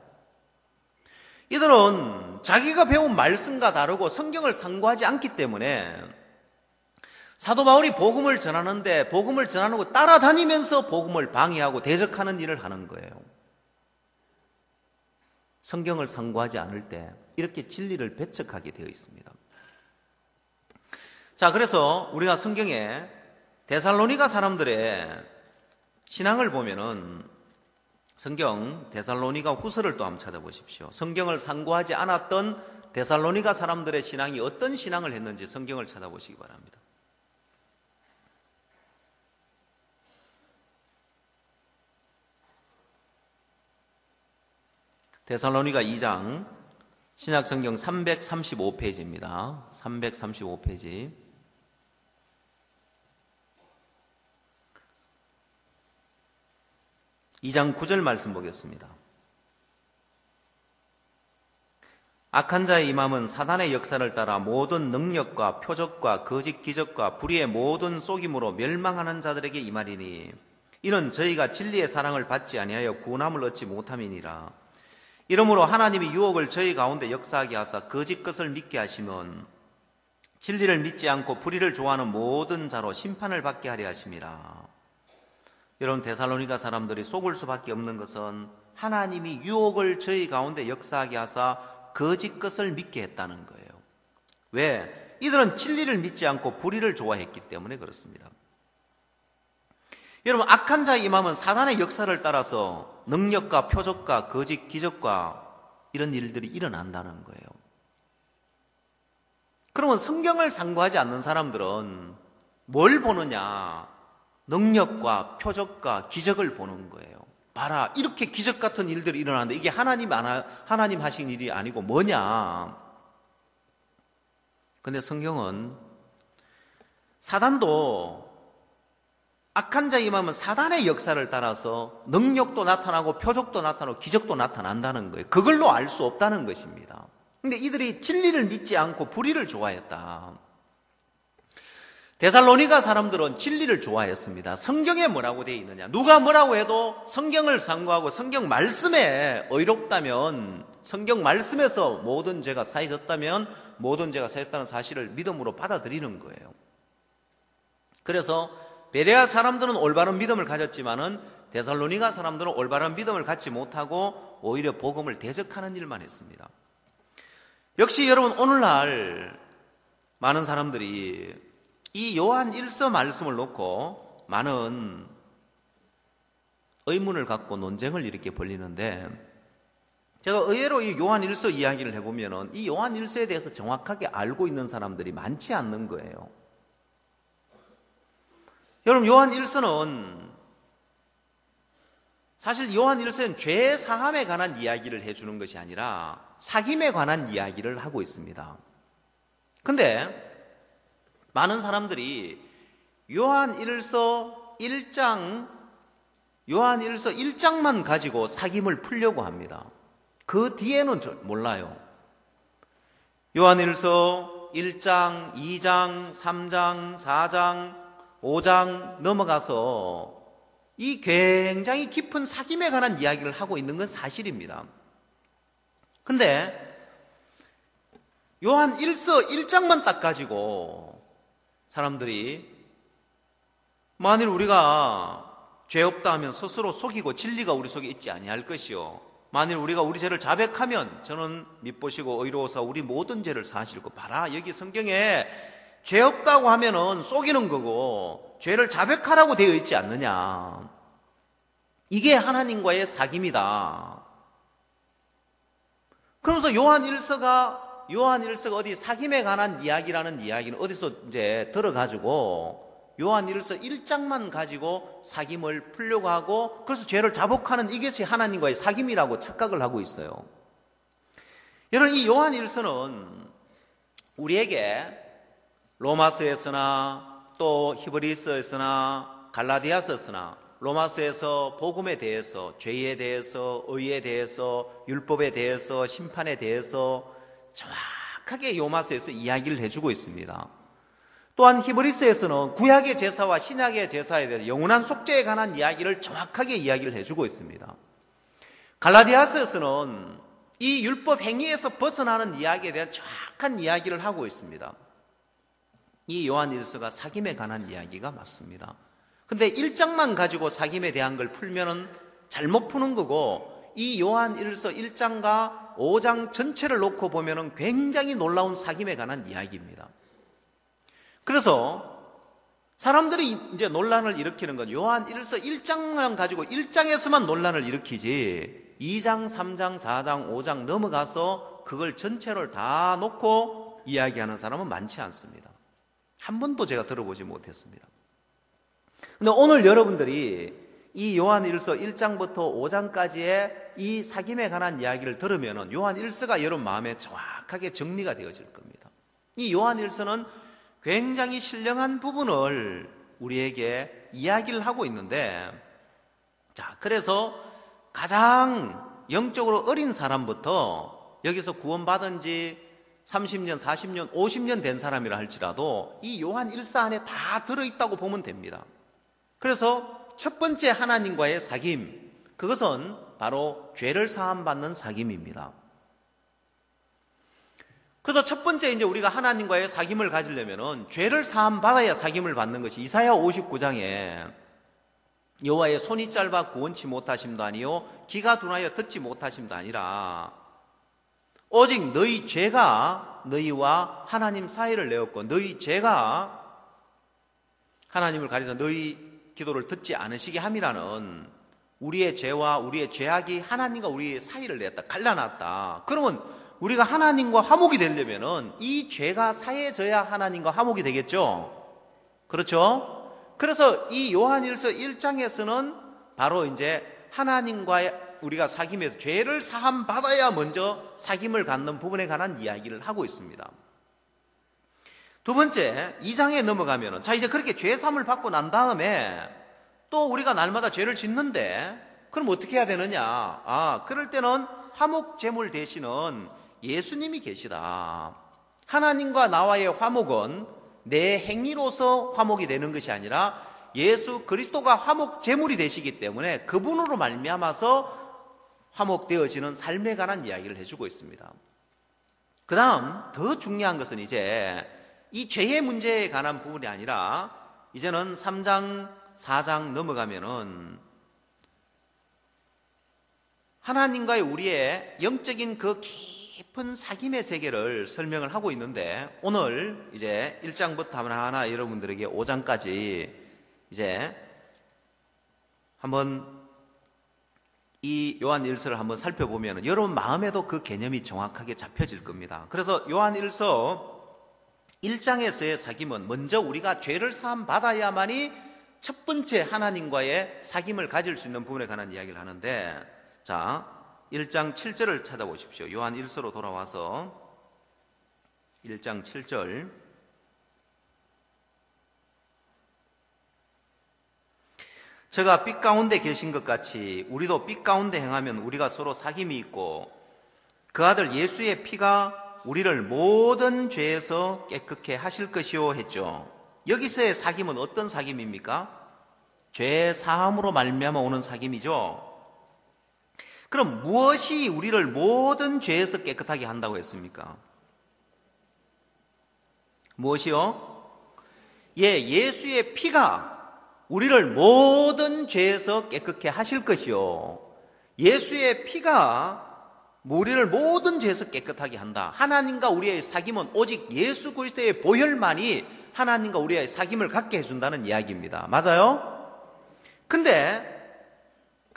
이들은 자기가 배운 말씀과 다르고 성경을 상고하지 않기 때문에 사도 바울이 복음을 전하는데 복음을 전하는 거 따라다니면서 복음을 방해하고 대적하는 일을 하는 거예요. 성경을 상고하지 않을 때 이렇게 진리를 배척하게 되어 있습니다. 자, 그래서 우리가 성경에 데살로니가 사람들의 신앙을 보면은 성경 데살로니가 후서를 또 한번 찾아보십시오. 성경을 상고하지 않았던 데살로니가 사람들의 신앙이 어떤 신앙을 했는지 성경을 찾아보시기 바랍니다. 데살로니가 2장 신약성경 335페이지입니다. 335페이지. 2장 9절 말씀 보겠습니다. 악한 자의 임함은 사단의 역사를 따라 모든 능력과 표적과 거짓 기적과 불의의 모든 속임으로 멸망하는 자들에게 임하리니 이는 저희가 진리의 사랑을 받지 아니하여 구원함을 얻지 못함이니라. 이러므로 하나님이 유혹을 저희 가운데 역사하게 하사 거짓 것을 믿게 하시면 진리를 믿지 않고 불의를 좋아하는 모든 자로 심판을 받게 하려 하심이라. 여러분, 데살로니가 사람들이 속을 수밖에 없는 것은 하나님이 유혹을 저희 가운데 역사하게 하사 거짓 것을 믿게 했다는 거예요. 왜? 이들은 진리를 믿지 않고 불의를 좋아했기 때문에 그렇습니다. 여러분, 악한 자의 임함은 사단의 역사를 따라서 능력과 표적과 거짓 기적과 이런 일들이 일어난다는 거예요. 그러면 성경을 상고하지 않는 사람들은 뭘 보느냐? 능력과 표적과 기적을 보는 거예요. 봐라, 이렇게 기적 같은 일들이 일어나는데 이게 하나님 하신 일이 아니고 뭐냐? 근데 성경은 사단도 악한 자의 임하면 사단의 역사를 따라서 능력도 나타나고 표적도 나타나고 기적도 나타난다는 거예요. 그걸로 알 수 없다는 것입니다. 근데 이들이 진리를 믿지 않고 불의를 좋아했다. 데살로니가 사람들은 진리를 좋아했습니다. 성경에 뭐라고 되어 있느냐? 누가 뭐라고 해도 성경을 상고하고 성경 말씀에 의롭다면, 성경 말씀에서 모든 죄가 사해졌다면 모든 죄가 사해졌다는 사실을 믿음으로 받아들이는 거예요. 그래서 베레아 사람들은 올바른 믿음을 가졌지만은 데살로니가 사람들은 올바른 믿음을 갖지 못하고 오히려 복음을 대적하는 일만 했습니다. 역시 여러분, 오늘날 많은 사람들이 이 요한 1서 말씀을 놓고 많은 의문을 갖고 논쟁을 이렇게 벌리는데, 제가 의외로 이 요한 1서 이야기를 해보면은 이 요한 1서에 대해서 정확하게 알고 있는 사람들이 많지 않는 거예요. 여러분, 요한 1서는 사실 요한 1서는 죄 사함에 관한 이야기를 해주는 것이 아니라 사귐에 관한 이야기를 하고 있습니다. 근데 많은 사람들이 요한 1서 1장만 가지고 사귐을 풀려고 합니다. 그 뒤에는 몰라요. 요한 1서 1장, 2장, 3장, 4장, 5장 넘어가서 이 굉장히 깊은 사귐에 관한 이야기를 하고 있는 건 사실입니다. 근데 요한 1서 1장만 딱 가지고 사람들이 만일 우리가 죄 없다 하면 스스로 속이고 진리가 우리 속에 있지 아니할 것이요, 만일 우리가 우리 죄를 자백하면 저는 밉보시고 의로워서 우리 모든 죄를 사하실 거. 봐라, 여기 성경에 죄 없다고 하면은 속이는 거고 죄를 자백하라고 되어 있지 않느냐. 이게 하나님과의 사귐이다. 그러면서 요한 1서가 요한일서가 어디 사귐에 관한 이야기라는 이야기는 어디서 이제 들어가지고 요한일서 1장만 가지고 사귐을 풀려고 하고 그래서 죄를 자복하는 이것이 하나님과의 사귐이라고 착각을 하고 있어요. 여러분, 이 요한일서는 우리에게 로마서에서나 또 히브리서에서나 갈라디아서에서나 로마서에서 복음에 대해서, 죄에 대해서, 의에 대해서, 율법에 대해서, 심판에 대해서 정확하게 로마서에서 이야기를 해주고 있습니다. 또한 히브리서에서는 구약의 제사와 신약의 제사에 대해서 영원한 속죄에 관한 이야기를 정확하게 이야기를 해주고 있습니다. 갈라디아서에서는 이 율법 행위에서 벗어나는 이야기에 대한 정확한 이야기를 하고 있습니다. 이 요한일서가 사귐에 관한 이야기가 맞습니다. 근데 1장만 가지고 사귐에 대한 걸 풀면은 잘못 푸는 거고, 이 요한일서 1장과 5장 전체를 놓고 보면은 굉장히 놀라운 사귐에 관한 이야기입니다. 그래서 사람들이 이제 논란을 일으키는 건 요한일서 1장만 가지고 1장에서만 논란을 일으키지 2장, 3장, 4장, 5장 넘어가서 그걸 전체를 다 놓고 이야기하는 사람은 많지 않습니다. 한 번도 제가 들어보지 못했습니다. 근데 오늘 여러분들이 이 요한일서 1장부터 5장까지의 이 사귐에 관한 이야기를 들으면은 요한일서가 여러분 마음에 정확하게 정리가 되어질 겁니다. 이 요한일서는 굉장히 신령한 부분을 우리에게 이야기를 하고 있는데, 자, 그래서 가장 영적으로 어린 사람부터 여기서 구원받은 지 30년, 40년, 50년 된 사람이라 할지라도 이 요한일서 안에 다 들어있다고 보면 됩니다. 그래서 첫 번째 하나님과의 사귐, 그것은 바로 죄를 사함받는 사귐입니다. 그래서 첫 번째 이제 우리가 하나님과의 사귐을 가지려면은 죄를 사함받아야 사귐을 받는 것이 이사야 59장에 여호와의 손이 짧아 구원치 못하심도 아니요 귀가 둔하여 듣지 못하심도 아니라 오직 너희 죄가 너희와 하나님 사이를 내었고 너희 죄가 하나님을 가리켜 너희 기도를 듣지 않으시게 함이라는 우리의 죄와 우리의 죄악이 하나님과 우리의 사이를 냈다, 갈라놨다. 그러면 우리가 하나님과 화목이 되려면은 이 죄가 사해져야 하나님과 화목이 되겠죠. 그렇죠? 그래서 이 요한일서 1장에서는 바로 이제 하나님과 우리가 사귐에서 죄를 사함 받아야 먼저 사귐을 갖는 부분에 관한 이야기를 하고 있습니다. 두 번째, 2장에 넘어가면은 자, 이제 그렇게 죄 사함을 받고 난 다음에 또 우리가 날마다 죄를 짓는데 그럼 어떻게 해야 되느냐? 그럴 때는 화목 제물 대신은 예수님이 계시다. 하나님과 나와의 화목은 내 행위로서 화목이 되는 것이 아니라 예수 그리스도가 화목 제물이 되시기 때문에 그분으로 말미암아서 화목되어지는 삶에 관한 이야기를 해주고 있습니다. 그 다음 더 중요한 것은 이제 이 죄의 문제에 관한 부분이 아니라 이제는 3장, 4장 넘어가면은 하나님과의 우리의 영적인 그 깊은 사귐의 세계를 설명을 하고 있는데 오늘 이제 1장부터 하나하나 여러분들에게 5장까지 이제 한번 이 요한일서를 한번 살펴보면 여러분 마음에도 그 개념이 정확하게 잡혀질 겁니다. 그래서 요한일서 1장에서의 사귐은 먼저 우리가 죄를 사함 받아야만이 첫 번째 하나님과의 사귐을 가질 수 있는 부분에 관한 이야기를 하는데, 자 1장 7절을 찾아보십시오. 요한 1서로 돌아와서 1장 7절. 저가 빛 가운데 계신 것 같이 우리도 빛 가운데 행하면 우리가 서로 사귐이 있고 그 아들 예수의 피가 우리를 모든 죄에서 깨끗게 하실 것이요 했죠. 여기서의 사귐은 어떤 사귐입니까? 죄 사함으로 말미암아 오는 사귐이죠. 그럼 무엇이 우리를 모든 죄에서 깨끗하게 한다고 했습니까? 무엇이요? 예수의 피가 우리를 모든 죄에서 깨끗게 하실 것이요. 예수의 피가 우리를 모든 죄에서 깨끗하게 한다. 하나님과 우리의 사귐은 오직 예수 그리스도의 보혈만이 하나님과 우리의 사귐을 갖게 해준다는 이야기입니다. 맞아요? 근데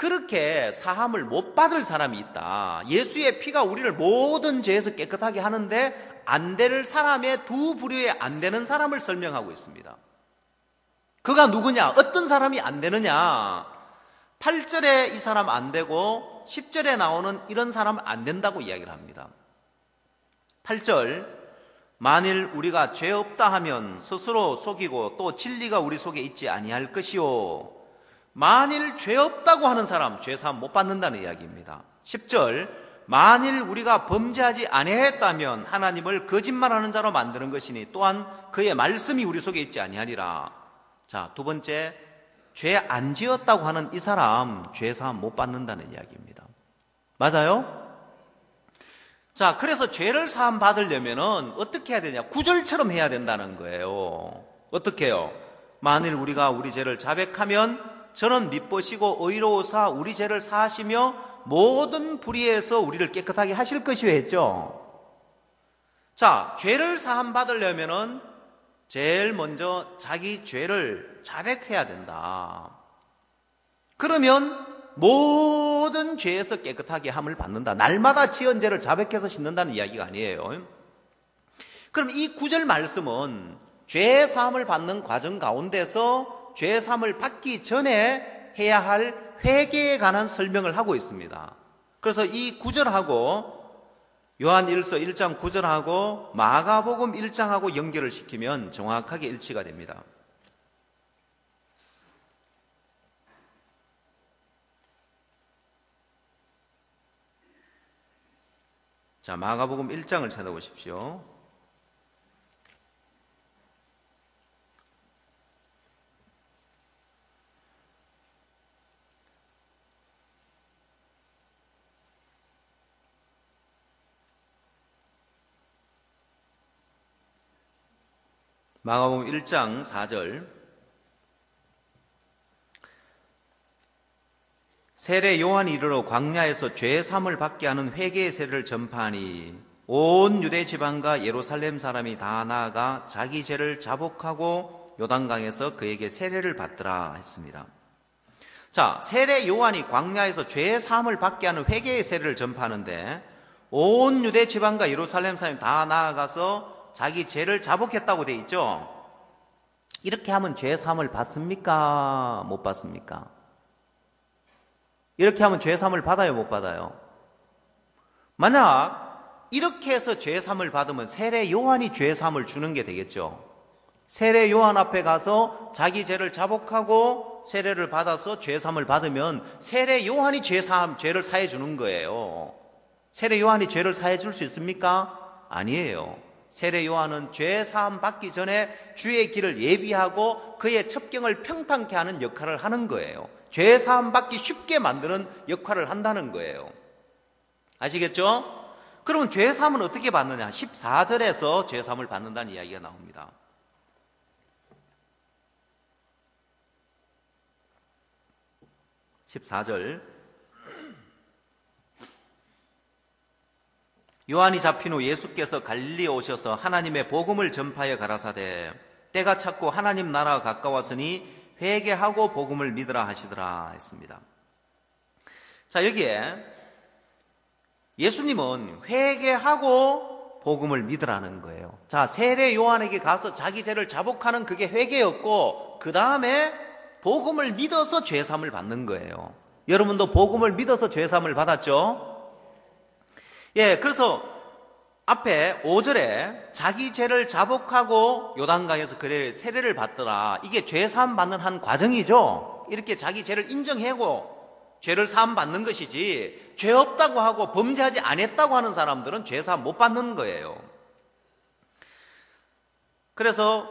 그렇게 사함을 못 받을 사람이 있다. 예수의 피가 우리를 모든 죄에서 깨끗하게 하는데 안 될 사람의 두 부류의 안 되는 사람을 설명하고 있습니다. 그가 누구냐? 어떤 사람이 안 되느냐? 8절에 이 사람 안 되고 10절에 나오는 이런 사람은 안 된다고 이야기를 합니다. 8절, 만일 우리가 죄 없다 하면 스스로 속이고 또 진리가 우리 속에 있지 아니할 것이요. 만일 죄 없다고 하는 사람, 죄 사함 못 받는다는 이야기입니다. 10절, 만일 우리가 범죄하지 아니했다면 하나님을 거짓말하는 자로 만드는 것이니 또한 그의 말씀이 우리 속에 있지 아니하리라. 자, 두 번째, 죄 안 지었다고 하는 이 사람 죄 사함 못 받는다는 이야기입니다. 맞아요? 자, 그래서 죄를 사함 받으려면은 어떻게 해야 되냐? 구절처럼 해야 된다는 거예요. 어떻게 해요? 만일 우리가 우리 죄를 자백하면 저는 미쁘시고 의로우사 우리 죄를 사하시며 모든 불의에서 우리를 깨끗하게 하실 것이요 했죠. 자, 죄를 사함 받으려면은 제일 먼저 자기 죄를 자백해야 된다. 그러면 모든 죄에서 깨끗하게 함을 받는다. 날마다 지은 죄를 자백해서 씻는다는 이야기가 아니에요. 그럼 이 구절 말씀은 죄 사함을 받는 과정 가운데서 죄 사함을 받기 전에 해야 할 회개에 관한 설명을 하고 있습니다. 그래서 이 구절하고 요한일서 1장 9절하고 마가복음 1장하고 연결을 시키면 정확하게 일치가 됩니다. 자, 마가복음 1장을 찾아보십시오. 마가복음 1장 4절, 세례 요한이 이르러 광야에서 죄 사함을 받게 하는 회개의 세례를 전파하니 온 유대 지방과 예루살렘 사람이 다 나아가 자기 죄를 자복하고 요단강에서 그에게 세례를 받더라 했습니다. 자, 세례 요한이 광야에서 죄 사함을 받게 하는 회개의 세례를 전파하는데 온 유대 지방과 예루살렘 사람이 다 나아가서 자기 죄를 자복했다고 돼 있죠. 이렇게 하면 죄 사함을 받습니까? 못 받습니까? 이렇게 하면 죄 사함을 받아요? 못 받아요? 만약 이렇게 해서 죄 사함을 받으면 세례 요한이 죄 사함을 주는 게 되겠죠. 세례 요한 앞에 가서 자기 죄를 자복하고 세례를 받아서 죄 사함을 받으면 세례 요한이 죄를 사해 주는 거예요. 세례 요한이 죄를 사해 줄 수 있습니까? 아니에요. 세례 요한은 죄 사함 받기 전에 주의 길을 예비하고 그의 첩경을 평탄케 하는 역할을 하는 거예요. 죄 사함 받기 쉽게 만드는 역할을 한다는 거예요. 아시겠죠? 그러면 죄 사함은 어떻게 받느냐? 14절에서 죄 사함을 받는다는 이야기가 나옵니다. (14절) 요한이 잡힌 후 예수께서 갈릴리에 오셔서 하나님의 복음을 전파하여 가라사대 때가 찼고 하나님 나라가 가까웠으니 회개하고 복음을 믿으라 하시더라 했습니다. 자, 여기에 예수님은 회개하고 복음을 믿으라는 거예요. 자, 세례 요한에게 가서 자기 죄를 자복하는 그게 회개였고 그 다음에 복음을 믿어서 죄 사함을 받는 거예요. 여러분도 복음을 믿어서 죄 사함을 받았죠? 예, 그래서 앞에 5절에 자기 죄를 자복하고 요단강에서 그래 세례를 받더라. 이게 죄 사함 받는 한 과정이죠. 이렇게 자기 죄를 인정하고 죄를 사함 받는 것이지 죄 없다고 하고 범죄하지 않았다고 하는 사람들은 죄 사함 못 받는 거예요. 그래서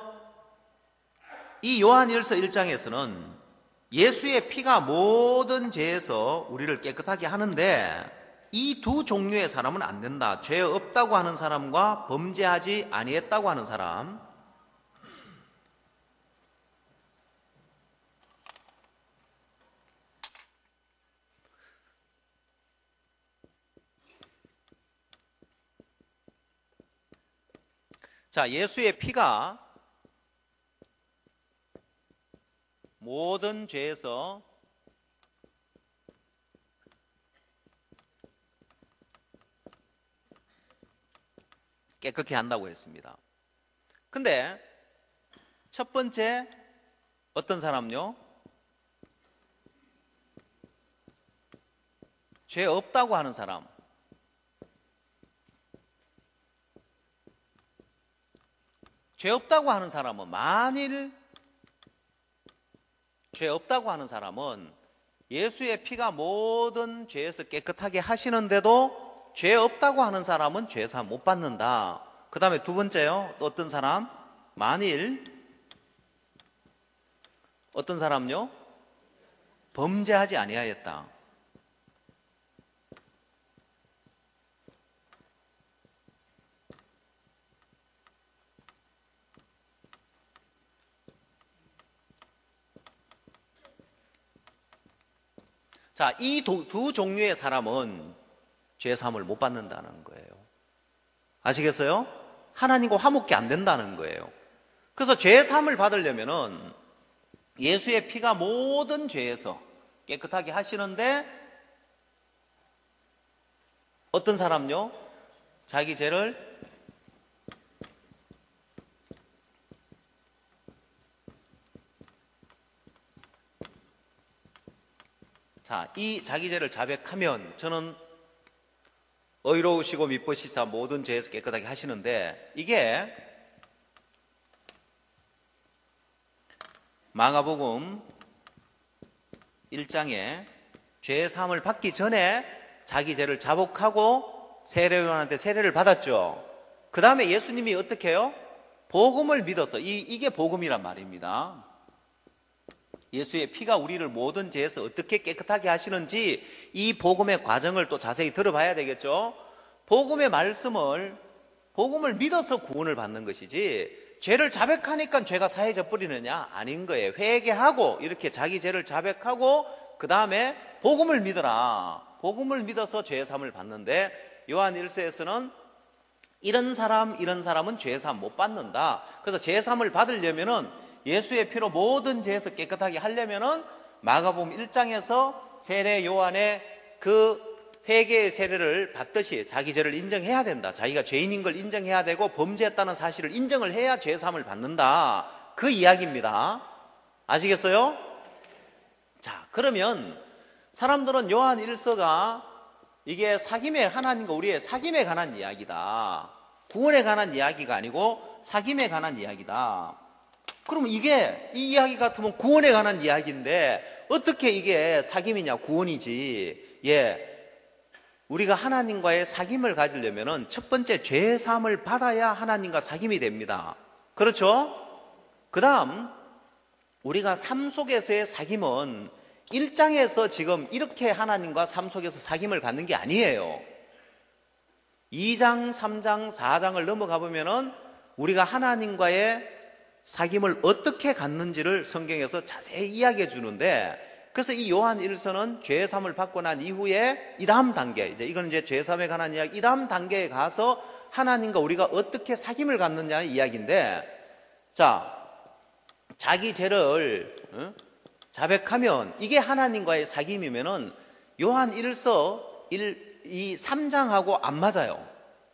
이 요한일서 1장에서는 예수의 피가 모든 죄에서 우리를 깨끗하게 하는데 이 두 종류의 사람은 안 된다. 죄 없다고 하는 사람과 범죄하지 아니했다고 하는 사람. 자, 예수의 피가 모든 죄에서 깨끗게 한다고 했습니다. 근데 첫 번째 어떤 사람요? 죄 없다고 하는 사람. 죄 없다고 하는 사람은 만일 죄 없다고 하는 사람은 예수의 피가 모든 죄에서 깨끗하게 하시는데도 죄 없다고 하는 사람은 죄사함 못 받는다. 그 다음에 두 번째요. 또 어떤 사람? 만일 어떤 사람요? 범죄하지 아니하였다. 자, 이 두 종류의 사람은 죄사함을 못 받는다는 거예요. 아시겠어요? 하나님과 화목이 안 된다는 거예요. 그래서 죄사함을 받으려면은 예수의 피가 모든 죄에서 깨끗하게 하시는데 어떤 사람요? 자기 죄를 자, 이 자기 죄를 자백하면 저는 의로우시고 미쁘시사 모든 죄에서 깨끗하게 하시는데 이게 마가복음 1장에 죄 사함을 받기 전에 자기 죄를 자복하고 세례요한한테 세례를 받았죠. 그 다음에 예수님이 어떻게 해요? 복음을 믿어서 이게 복음이란 말입니다. 예수의 피가 우리를 모든 죄에서 어떻게 깨끗하게 하시는지 이 복음의 과정을 또 자세히 들어봐야 되겠죠. 복음의 말씀을 복음을 믿어서 구원을 받는 것이지 죄를 자백하니까 죄가 사해져 버리느냐? 아닌 거예요. 회개하고 이렇게 자기 죄를 자백하고 그 다음에 복음을 믿어라. 복음을 믿어서 죄 사함을 받는데 요한 1서에서는 이런 사람은 죄 사함 못 받는다. 그래서 죄 사함을 받으려면은 예수의 피로 모든 죄에서 깨끗하게 하려면은 마가복음 1장에서 세례 요한의 그 회개의 세례를 받듯이 자기 죄를 인정해야 된다. 자기가 죄인인 걸 인정해야 되고 범죄했다는 사실을 인정을 해야 죄 사함을 받는다. 그 이야기입니다. 아시겠어요? 자, 그러면 사람들은 요한 1서가 이게 사귐의 하나님과 우리의 사귐에 관한 이야기다. 구원에 관한 이야기가 아니고 사귐에 관한 이야기다. 그럼 이게 이 이야기 같으면 구원에 관한 이야기인데 어떻게 이게 사귐이냐? 구원이지. 예, 우리가 하나님과의 사귐을 가지려면은 첫 번째 죄 사함을 받아야 하나님과 사귐이 됩니다. 그렇죠? 그 다음 우리가 삶 속에서의 사귐은 1장에서 지금 이렇게 하나님과 삶 속에서 사귐을 갖는 게 아니에요. 2장, 3장, 4장을 넘어가 보면은 우리가 하나님과의 사귐을 어떻게 갖는지를 성경에서 자세히 이야기해 주는데, 그래서 이 요한 1서는 죄 사함을 받고 난 이후에 이 다음 단계, 이건 이제 죄 사함에 관한 이야기, 이 다음 단계에 가서 하나님과 우리가 어떻게 사귐을 갖느냐의 이야기인데, 자, 자기 죄를 자백하면 이게 하나님과의 사귐이면은 요한 1서 2, 3장하고 안 맞아요.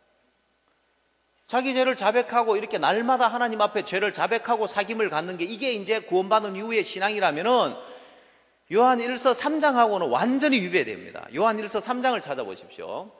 자기 죄를 자백하고 이렇게 날마다 하나님 앞에 죄를 자백하고 사귐을 갖는 게 이게 이제 구원받은 이후의 신앙이라면은 요한 1서 3장하고는 완전히 위배됩니다. 요한 1서 3장을 찾아보십시오.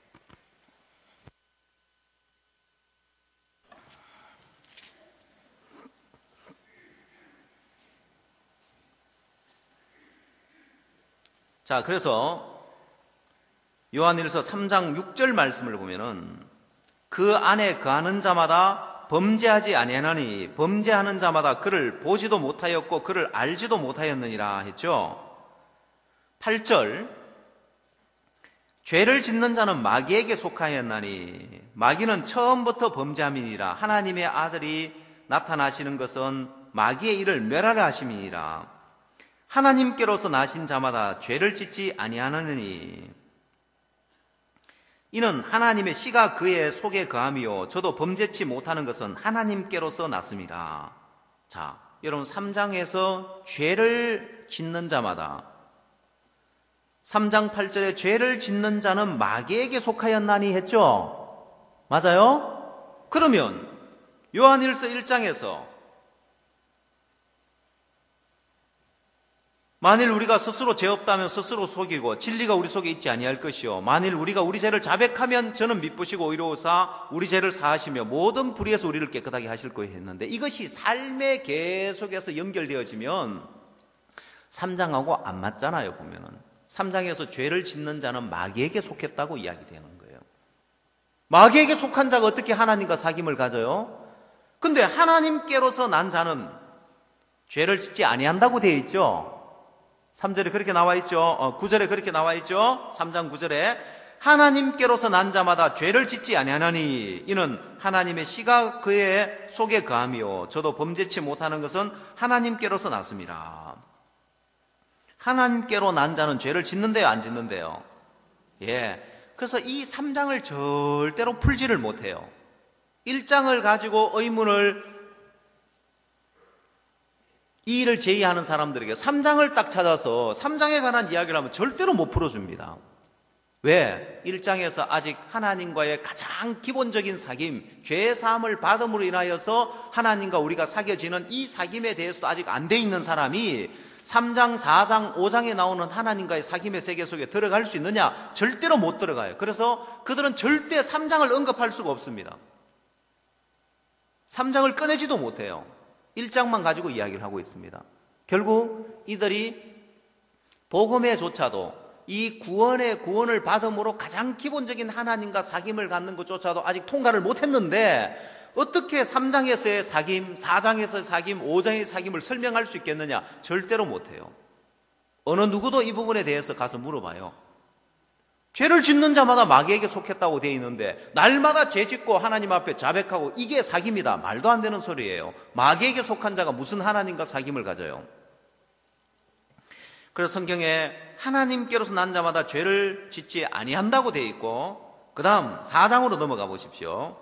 자, 그래서 요한 1서 3장 6절 말씀을 보면은 그 안에 거하는 자마다 범죄하지 아니하나니 범죄하는 자마다 그를 보지도 못하였고 그를 알지도 못하였느니라 했죠. 8절 죄를 짓는 자는 마귀에게 속하였나니 마귀는 처음부터 범죄함이니라. 하나님의 아들이 나타나시는 것은 마귀의 일을 멸하려 하심이니라. 하나님께로서 나신 자마다 죄를 짓지 아니하느니 이는 하나님의 씨가 그의 속에 거함이요 저도 범죄치 못하는 것은 하나님께로서 났습니다. 자, 여러분 3장에서 죄를 짓는 자마다 3장 8절에 죄를 짓는 자는 마귀에게 속하였나니 했죠? 맞아요? 그러면 요한일서 1장에서 만일 우리가 스스로 죄 없다면 스스로 속이고 진리가 우리 속에 있지 아니할 것이요 만일 우리가 우리 죄를 자백하면 저는 미쁘시고 의로우사 우리 죄를 사하시며 모든 불의에서 우리를 깨끗하게 하실 거예요 했는데, 이것이 삶에 계속해서 연결되어지면 3장하고 안 맞잖아요. 보면은 3장에서 죄를 짓는 자는 마귀에게 속했다고 이야기되는 거예요. 마귀에게 속한 자가 어떻게 하나님과 사귐을 가져요? 근데 하나님께로서 난 자는 죄를 짓지 아니한다고 되어 있죠. 3절에 그렇게 나와 있죠. 9절에 그렇게 나와 있죠. 3장 9절에 하나님께로서 난 자마다 죄를 짓지 아니하나니 이는 하나님의 씨가 그의 속에 거함이요 저도 범죄치 못하는 것은 하나님께로서 났습니다. 하나님께로 난 자는 죄를 짓는데요, 안 짓는데요? 예. 그래서 이 3장을 절대로 풀지를 못해요. 1장을 가지고 의문을 이 일을 제의하는 사람들에게 3장을 딱 찾아서 3장에 관한 이야기를 하면 절대로 못 풀어줍니다. 왜? 1장에서 아직 하나님과의 가장 기본적인 사귐, 죄 사함을 받음으로 인하여서 하나님과 우리가 사귀어지는 이 사귐에 대해서도 아직 안 돼 있는 사람이 3장, 4장, 5장에 나오는 하나님과의 사귐의 세계 속에 들어갈 수 있느냐? 절대로 못 들어가요. 그래서 그들은 절대 3장을 언급할 수가 없습니다. 3장을 꺼내지도 못해요. 1장만 가지고 이야기를 하고 있습니다. 결국 이들이 복음에조차도 이 구원을 받음으로 가장 기본적인 하나님과 사귐을 갖는 것조차도 아직 통과를 못했는데 어떻게 3장에서의 사귐, 4장에서의 사귐, 5장의 사귐을 설명할 수 있겠느냐? 절대로 못해요. 어느 누구도 이 부분에 대해서 가서 물어봐요. 죄를 짓는 자마다 마귀에게 속했다고 되어 있는데 날마다 죄 짓고 하나님 앞에 자백하고 이게 사귐이다. 말도 안 되는 소리예요. 마귀에게 속한 자가 무슨 하나님과 사귐을 가져요? 그래서 성경에 하나님께로서 난 자마다 죄를 짓지 아니한다고 되어 있고, 그 다음 4장으로 넘어가 보십시오.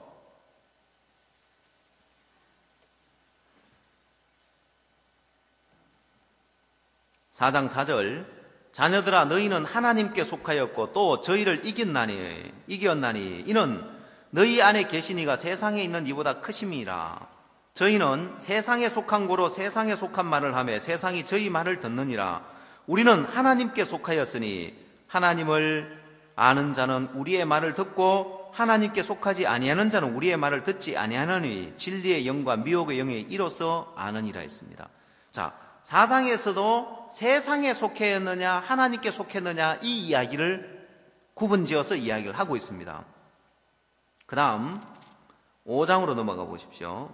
4장 4절 자녀들아 너희는 하나님께 속하였고 또 저희를 이겼나니 이는 너희 안에 계신 이가 세상에 있는 이보다 크심이라. 저희는 세상에 속한 고로 세상에 속한 말을 하며 세상이 저희 말을 듣느니라. 우리는 하나님께 속하였으니 하나님을 아는 자는 우리의 말을 듣고 하나님께 속하지 아니하는 자는 우리의 말을 듣지 아니하느니 진리의 영과 미혹의 영이 이로써 아느니라 했습니다. 자, 4장에서도 세상에 속했느냐 하나님께 속했느냐 이 이야기를 구분지어서 이야기를 하고 있습니다. 그 다음 5장으로 넘어가 보십시오.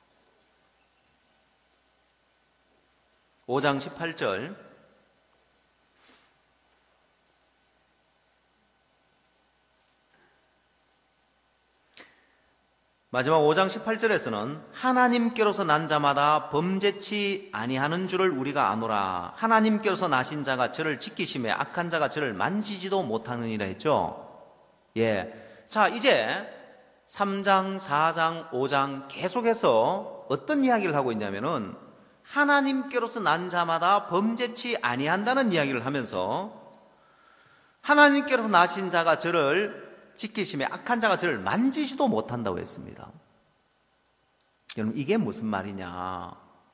5장 18절 마지막 5장 18절에서는 하나님께로서 난 자마다 범죄치 아니하는 줄을 우리가 아노라. 하나님께로서 나신 자가 저를 지키심에 악한 자가 저를 만지지도 못하느니라 했죠. 예. 자, 이제 3장, 4장, 5장 계속해서 어떤 이야기를 하고 있냐면은 하나님께로서 난 자마다 범죄치 아니한다는 이야기를 하면서 하나님께로서 나신 자가 저를 지키심에 악한 자가 저를 만지지도 못한다고 했습니다. 여러분 이게 무슨 말이냐?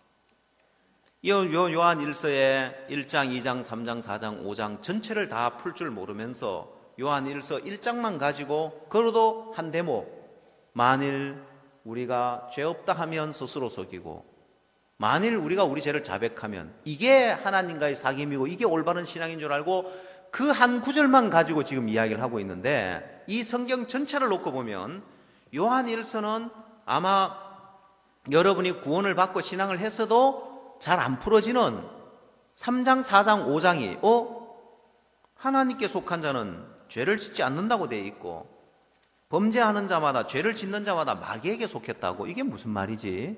요한 1서의 1장, 2장, 3장, 4장, 5장 전체를 다 풀 줄 모르면서 요한 1서 1장만 가지고 걸어도 한 대목, 만일 우리가 죄 없다 하면 스스로 속이고 만일 우리가 우리 죄를 자백하면 이게 하나님과의 사귐이고 이게 올바른 신앙인 줄 알고 그 한 구절만 가지고 지금 이야기를 하고 있는데 이 성경 전체를 놓고 보면 요한 1서는 아마 여러분이 구원을 받고 신앙을 했어도 잘 안 풀어지는 3장, 4장, 5장이 하나님께 속한 자는 죄를 짓지 않는다고 되어 있고 범죄하는 자마다 죄를 짓는 자마다 마귀에게 속했다고 이게 무슨 말이지?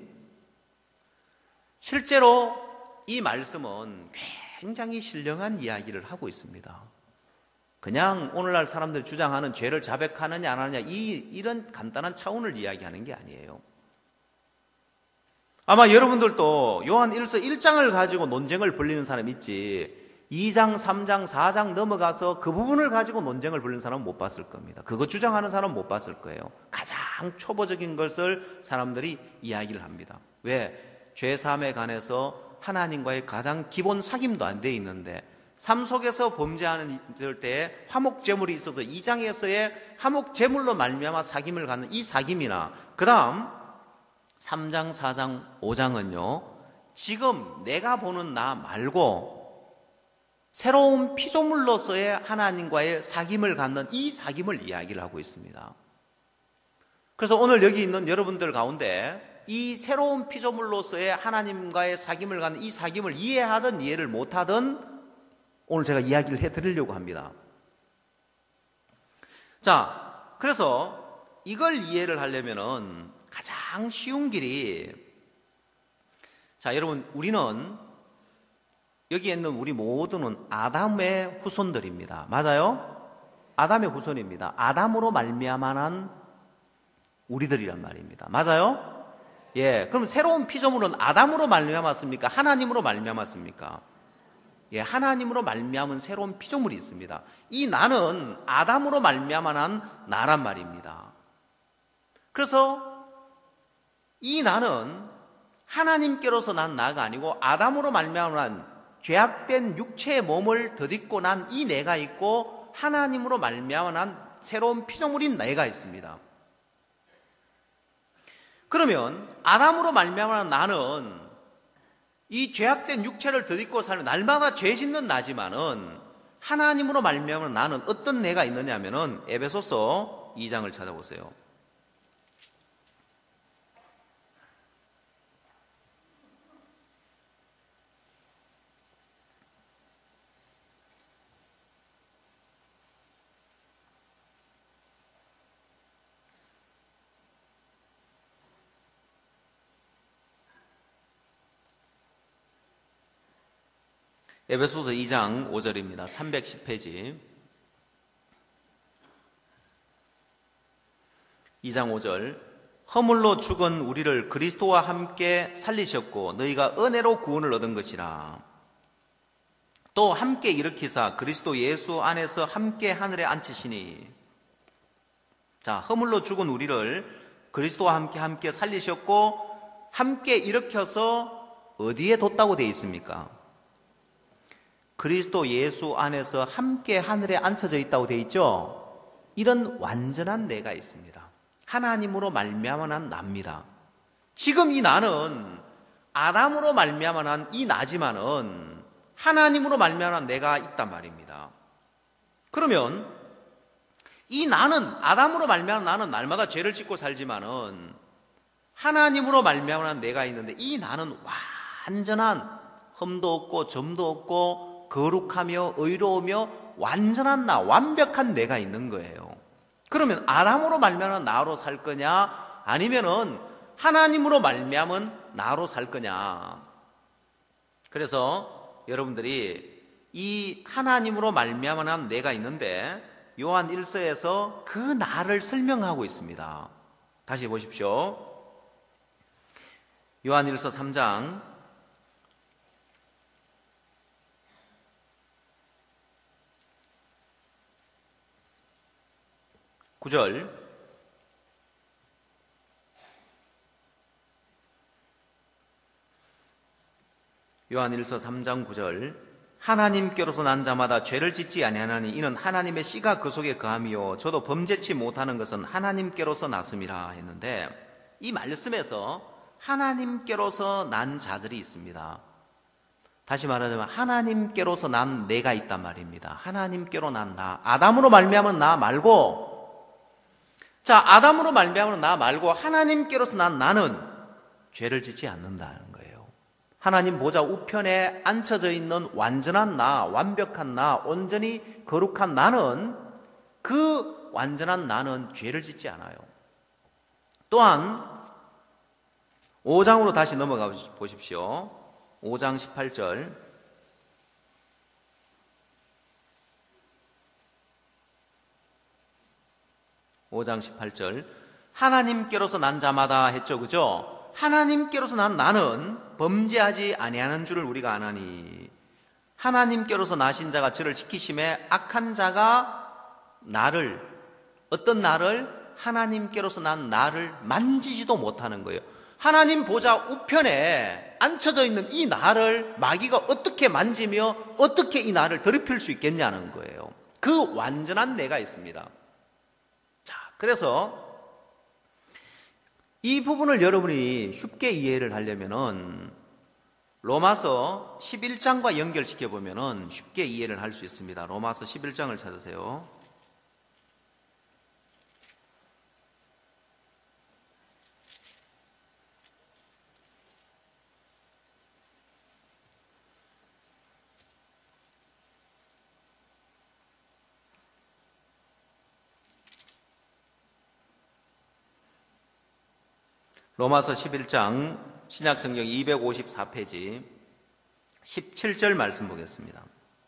실제로 이 말씀은 굉장히 신령한 이야기를 하고 있습니다. 그냥 오늘날 사람들이 주장하는 죄를 자백하느냐 안 하느냐 이런 간단한 차원을 이야기하는 게 아니에요. 아마 여러분들도 요한 1서 1장을 가지고 논쟁을 벌리는 사람 있지 2장, 3장, 4장 넘어가서 그 부분을 가지고 논쟁을 벌이는 사람은 못 봤을 겁니다. 그거 주장하는 사람은 못 봤을 거예요. 가장 초보적인 것을 사람들이 이야기를 합니다. 왜? 죄사함에 관해서 하나님과의 가장 기본 사귐도 안 돼 있는데 삶 속에서 범죄하는 때 화목제물이 있어서 2장에서의 화목제물로 말미암아 사귐을 갖는 이 사귐이나 그 다음 3장, 4장, 5장은요 지금 내가 보는 나 말고 새로운 피조물로서의 하나님과의 사귐을 갖는 이 사귐을 이야기를 하고 있습니다. 그래서 오늘 여기 있는 여러분들 가운데 이 새로운 피조물로서의 하나님과의 사귐을 갖는 이 사귐을 이해하든 이해를 못하든 오늘 제가 이야기를 해드리려고 합니다. 자, 그래서 이걸 이해를 하려면은 가장 쉬운 길이, 자, 여러분, 우리는 여기에 있는 우리 모두는 아담의 후손들입니다. 맞아요? 아담의 후손입니다. 아담으로 말미암아난 우리들이란 말입니다. 맞아요? 예, 그럼 새로운 피조물은 아담으로 말미암았습니까? 하나님으로 말미암았습니까? 예, 하나님으로 말미암은 새로운 피조물이 있습니다. 이 나는 아담으로 말미암아난 나란 말입니다. 그래서 이 나는 하나님께로서 난 나가 아니고 아담으로 말미암아난 죄악된 육체의 몸을 덧입고 난 이 내가 있고 하나님으로 말미암아 난 새로운 피조물인 내가 있습니다. 그러면 아담으로 말미암아 난 나는 이 죄악된 육체를 덧입고 사는 날마다 죄 짓는 나지만은 하나님으로 말미암아 나는 어떤 내가 있느냐면은 에베소서 2장을 찾아보세요. 에베소서 2장 5절입니다. 310페이지. 2장 5절. 허물로 죽은 우리를 그리스도와 함께 살리셨고 너희가 은혜로 구원을 얻은 것이라. 또 함께 일으키사 그리스도 예수 안에서 함께 하늘에 앉히시니. 자, 허물로 죽은 우리를 그리스도와 함께 살리셨고 함께 일으켜서 어디에 뒀다고 되어 있습니까? 그리스도 예수 안에서 함께 하늘에 앉혀져 있다고 되어 있죠? 이런 완전한 내가 있습니다. 하나님으로 말미암아 난 나입니다. 지금 이 나는 아담으로 말미암아 난 이 나지만은 하나님으로 말미암아 난 내가 있단 말입니다. 그러면 이 나는 아담으로 말미암아 나는 날마다 죄를 짓고 살지만은 하나님으로 말미암아 난 내가 있는데 이 나는 완전한 흠도 없고 점도 없고 거룩하며 의로우며 완전한 나, 완벽한 내가 있는 거예요. 그러면 아담으로 말미암은 나로 살 거냐? 아니면은 하나님으로 말미암은 나로 살 거냐? 그래서 여러분들이 이 하나님으로 말미암은 내가 있는데 요한 1서에서 그 나를 설명하고 있습니다. 다시 보십시오. 요한 1서 3장 9절. 요한 1서 3장 9절. 하나님께로서 난 자마다 죄를 짓지 아니하나니 이는 하나님의 씨가 그 속에 거함이요 저도 범죄치 못하는 것은 하나님께로서 났음이라 했는데 이 말씀에서 하나님께로서 난 자들이 있습니다. 다시 말하자면 하나님께로서 난 내가 있단 말입니다. 하나님께로 난 나. 아담으로 말미암은 나 말고, 자, 아담으로 말미암은 나 말고 하나님께로서 난 나는 죄를 짓지 않는다는 거예요. 하나님 보좌 우편에 앉혀져 있는 완전한 나, 완벽한 나, 온전히 거룩한 나는, 그 완전한 나는 죄를 짓지 않아요. 또한 5장으로 다시 넘어가 보십시오. 5장 18절. 하나님께로서 난 자마다 했죠, 그죠? 하나님께로서 난 나는 범죄하지 아니하는 줄을 우리가 아나니 하나님께로서 나신 자가 저를 지키심에 악한 자가 어떤 나를 하나님께로서 난 나를 만지지도 못하는 거예요. 하나님 보좌 우편에 앉혀져 있는 이 나를 마귀가 어떻게 만지며 어떻게 이 나를 더럽힐 수 있겠냐는 거예요. 그 완전한 내가 있습니다. 자, 그래서 이 부분을 여러분이 쉽게 이해를 하려면은 로마서 11장과 연결시켜 보면은 쉽게 이해를 할 수 있습니다. 로마서 11장을 찾으세요. 로마서 11장 신약성경 254페이지 17절 말씀 보겠습니다.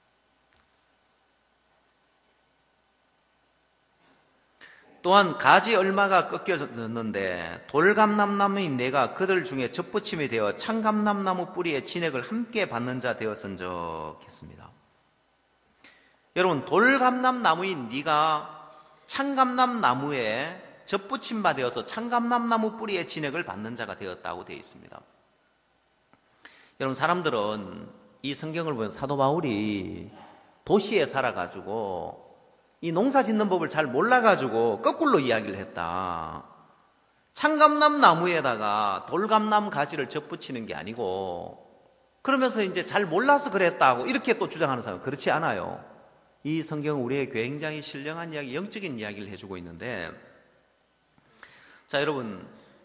또한 가지 얼마가 꺾여졌는데 돌감람나무인 내가 그들 중에 접붙임이 되어 참감람나무 뿌리의 진액을 함께 받는 자 되었은적 했습니다. 여러분, 돌감람나무인 네가 참감람나무에 접붙임 바 되어서 참감람나무 뿌리의 진액을 받는 자가 되었다고 되어 있습니다. 여러분, 사람들은 이 성경을 보면 사도 바울이 도시에 살아가지고 이 농사 짓는 법을 잘 몰라가지고 거꾸로 이야기를 했다. 참감람 나무에다가 돌감람 가지를 접붙이는 게 아니고 그러면서 이제 잘 몰라서 그랬다고 이렇게 또 주장하는 사람은 그렇지 않아요. 이 성경은 우리에게 굉장히 신령한 이야기, 영적인 이야기를 해주고 있는데, 자, 여러분,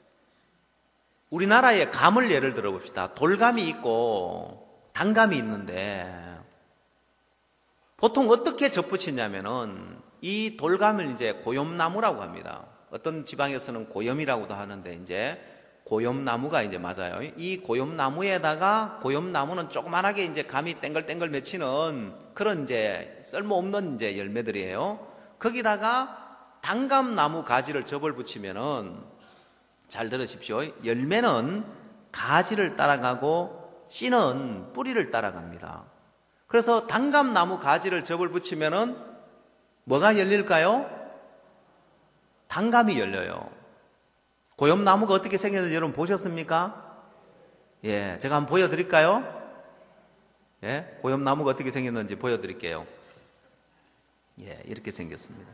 우리나라의 감을 예를 들어 봅시다. 돌감이 있고 단감이 있는데 보통 어떻게 접붙이냐면은 이 돌감을 이제 고염나무라고 합니다. 어떤 지방에서는 고염이라고도 하는데 이제 고염나무가 이제 맞아요. 이 고염나무에다가, 고염나무는 조그만하게 이제 감이 땡글땡글 맺히는 그런 이제 쓸모없는 이제 열매들이에요. 거기다가 단감나무 가지를 접을 붙이면은, 잘 들으십시오. 열매는 가지를 따라가고 씨는 뿌리를 따라갑니다. 그래서 단감나무 가지를 접을 붙이면은 뭐가 열릴까요? 단감이 열려요. 고염나무가 어떻게 생겼는지 여러분 보셨습니까? 예, 제가 한번 보여드릴까요? 예, 고염나무가 어떻게 생겼는지 보여드릴게요. 예, 이렇게 생겼습니다.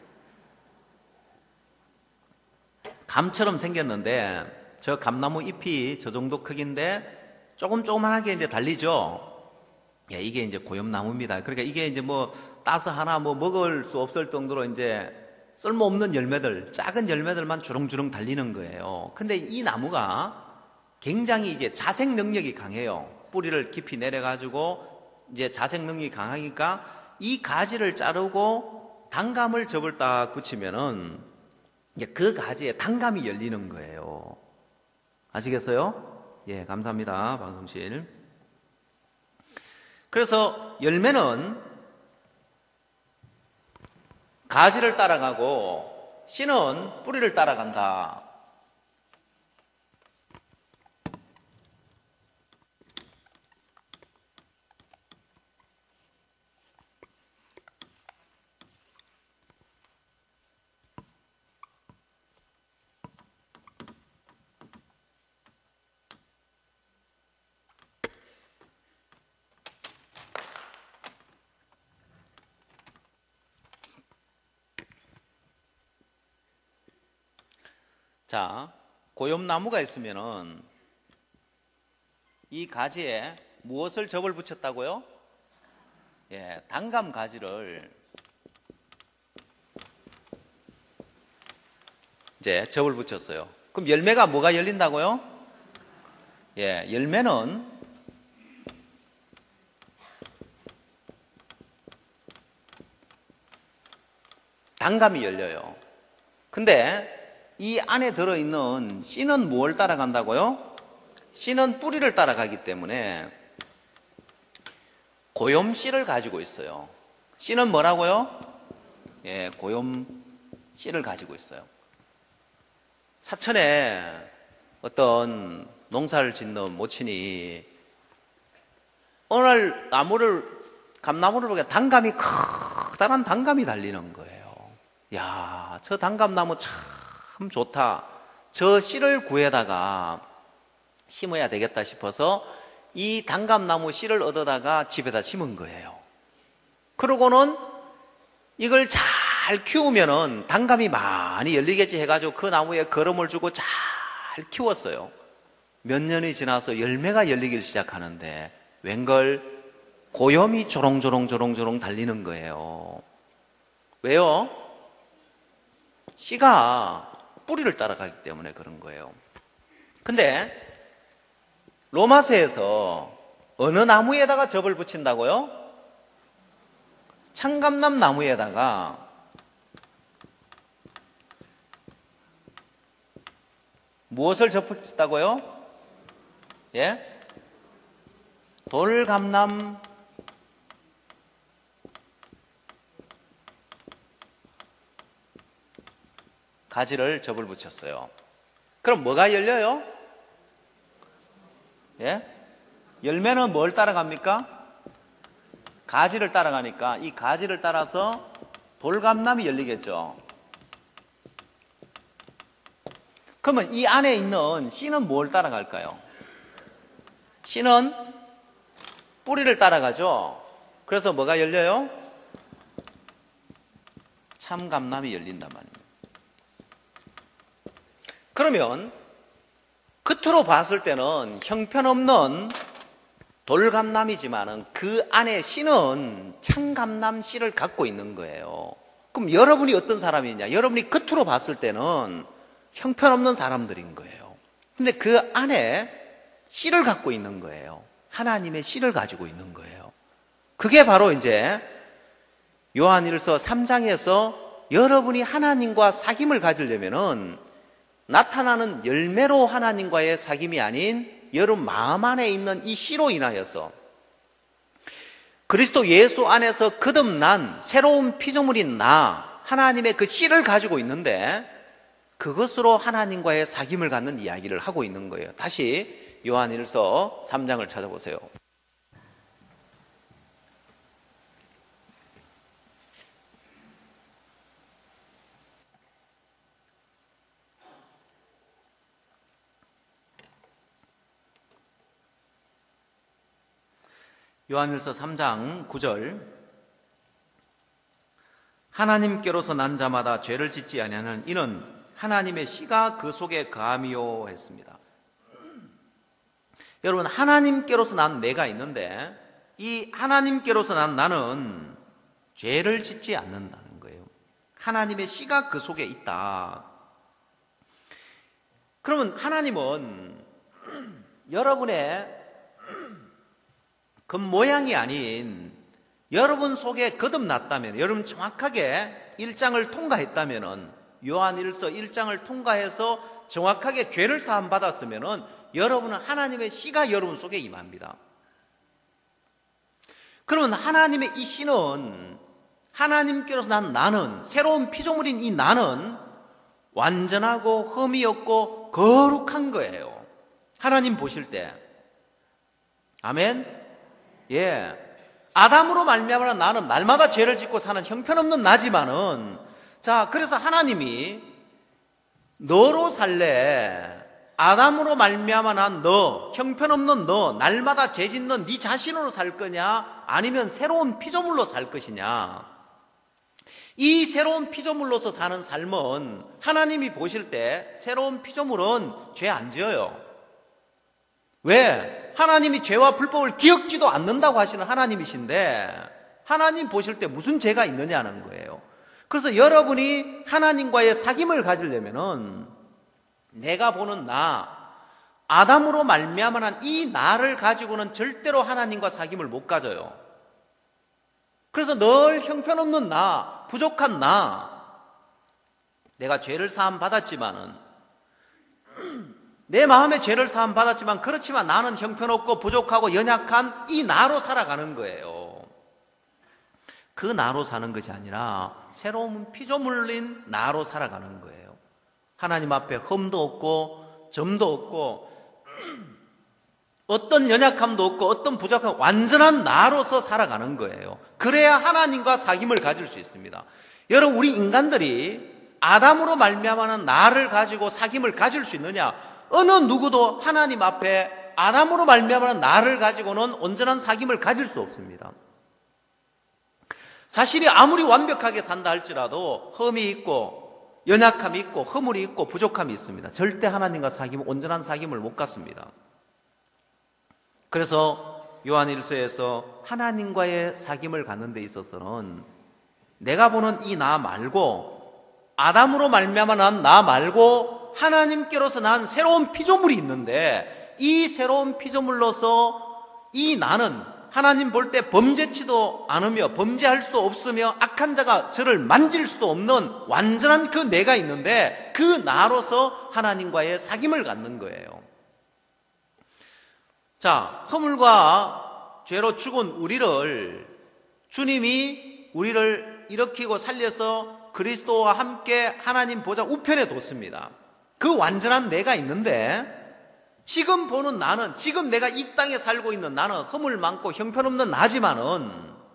감처럼 생겼는데 저 감나무 잎이 저 정도 크기인데 조그만하게 이제 달리죠. 예, 이게 이제 고염나무입니다. 그러니까 이게 이제 뭐 따서 하나 뭐 먹을 수 없을 정도로 이제 쓸모없는 열매들, 작은 열매들만 주렁주렁 달리는 거예요. 근데 이 나무가 굉장히 이제 자색 능력이 강해요. 뿌리를 깊이 내려가지고 이제 자색 능력이 강하니까 이 가지를 자르고 단감을 접을 딱 붙이면은 이제 그 가지에 단감이 열리는 거예요. 아시겠어요? 예, 감사합니다. 방송실. 그래서 열매는 가지를 따라가고 씨는 뿌리를 따라간다. 자, 고염나무가 있으면은 이 가지에 무엇을 접을 붙였다고요? 예, 단감 가지를 이제 접을 붙였어요. 그럼 열매가 뭐가 열린다고요? 예, 열매는 단감이 열려요. 근데 이 안에 들어있는 씨는 뭘 따라간다고요? 씨는 뿌리를 따라가기 때문에 고염씨를 가지고 있어요. 씨는 뭐라고요? 예, 고염씨를 가지고 있어요. 사천에 어떤 농사를 짓는 모친이 어느 날 감나무를 보니까 커다란 단감이 달리는 거예요. 야, 저 단감나무 참 좋다. 저 씨를 구해다가 심어야 되겠다 싶어서 이 단감나무 씨를 얻어다가 집에다 심은 거예요. 그러고는 이걸 잘 키우면은 단감이 많이 열리겠지 해가지고 그 나무에 거름을 주고 잘 키웠어요. 몇 년이 지나서 열매가 열리기 시작하는데 웬걸 고염이 조롱조롱 달리는 거예요. 왜요? 씨가 뿌리를 따라가기 때문에 그런 거예요. 근데 로마서에서 어느 나무에다가 접을 붙인다고요? 참감람 나무에다가 무엇을 접붙였다고요? 예? 돌감람 가지를 접을 붙였어요. 그럼 뭐가 열려요? 예? 열매는 뭘 따라갑니까? 가지를 따라가니까 이 가지를 따라서 돌감람이 열리겠죠. 그러면 이 안에 있는 씨는 뭘 따라갈까요? 씨는 뿌리를 따라가죠. 그래서 뭐가 열려요? 참감람이 열린단 말입니다. 그러면 겉으로 봤을 때는 형편없는 돌감람이지만은 그 안에 씨는 참감람 씨를 갖고 있는 거예요. 그럼 여러분이 어떤 사람이냐? 여러분이 겉으로 봤을 때는 형편없는 사람들인 거예요. 근데 그 안에 씨를 갖고 있는 거예요. 하나님의 씨를 가지고 있는 거예요. 그게 바로 이제 요한일서 3장에서 여러분이 하나님과 사귐을 가지려면은 나타나는 열매로 하나님과의 사귐이 아닌 여러분 마음 안에 있는 이 씨로 인하여서 그리스도 예수 안에서 거듭난 새로운 피조물인 나 하나님의 그 씨를 가지고 있는데 그것으로 하나님과의 사귐을 갖는 이야기를 하고 있는 거예요. 다시 요한일서 3장을 찾아보세요. 요한일서 3장 9절 하나님께로서 난 자마다 죄를 짓지 아니하는 이는 하나님의 씨가 그 속에 거함이요 했습니다. 여러분 하나님께로서 난 내가 있는데 이 하나님께로서 난 나는 죄를 짓지 않는다는 거예요. 하나님의 씨가 그 속에 있다. 그러면 하나님은 여러분의 겉모양이 아닌 여러분 속에 거듭났다면 여러분 정확하게 1장을 통과했다면 요한일서 1장을 통과해서 정확하게 죄를 사함 받았으면 여러분은 하나님의 씨가 여러분 속에 임합니다. 그러면 하나님의 이 씨는 하나님께로서 나는 새로운 피조물인 이 나는 완전하고 흠이 없고 거룩한 거예요. 하나님 보실 때 아멘. 예, 아담으로 말미암아 나는 날마다 죄를 짓고 사는 형편없는 나지만은 자 그래서 하나님이 너로 살래 아담으로 말미암아 난 너 형편없는 너 날마다 죄 짓는 네 자신으로 살 거냐 아니면 새로운 피조물로 살 것이냐 이 새로운 피조물로서 사는 삶은 하나님이 보실 때 새로운 피조물은 죄 안 지어요. 왜? 하나님이 죄와 불법을 기억지도 않는다고 하시는 하나님이신데 하나님 보실 때 무슨 죄가 있느냐는 거예요. 그래서 여러분이 하나님과의 사귐을 가지려면은 내가 보는 나 아담으로 말미암아 이 나를 가지고는 절대로 하나님과 사귐을 못 가져요. 그래서 늘 형편없는 나 부족한 나 내가 죄를 사함 받았지만은 내 마음에 죄를 사함 받았지만 그렇지만 나는 형편없고 부족하고 연약한 이 나로 살아가는 거예요. 그 나로 사는 것이 아니라 새로운 피조물인 나로 살아가는 거예요. 하나님 앞에 흠도 없고 점도 없고 어떤 연약함도 없고 어떤 부족함, 완전한 나로서 살아가는 거예요. 그래야 하나님과 사귐을 가질 수 있습니다. 여러분, 우리 인간들이 아담으로 말미암아는 나를 가지고 사귐을 가질 수 있느냐? 어느 누구도 하나님 앞에 아담으로 말미암아는 나를 가지고는 온전한 사귐을 가질 수 없습니다. 자신이 아무리 완벽하게 산다 할지라도 흠이 있고 연약함이 있고 허물이 있고 부족함이 있습니다. 절대 하나님과 사귐, 온전한 사귐을 못 갖습니다. 그래서 요한일서에서 하나님과의 사귐을 갖는 데 있어서는 내가 보는 이 나 말고, 아담으로 말미암아 난 나 말고 하나님께로서 난 새로운 피조물이 있는데, 이 새로운 피조물로서 이 나는 하나님 볼 때 범죄치도 않으며 범죄할 수도 없으며 악한 자가 저를 만질 수도 없는 완전한 그 내가 있는데, 그 나로서 하나님과의 사귐을 갖는 거예요. 자, 허물과 죄로 죽은 우리를 주님이 우리를 일으키고 살려서 그리스도와 함께 하나님 보좌 우편에 뒀습니다. 그 완전한 내가 있는데, 지금 보는 나는, 지금 내가 이 땅에 살고 있는 나는 허물 많고 형편없는 나지만은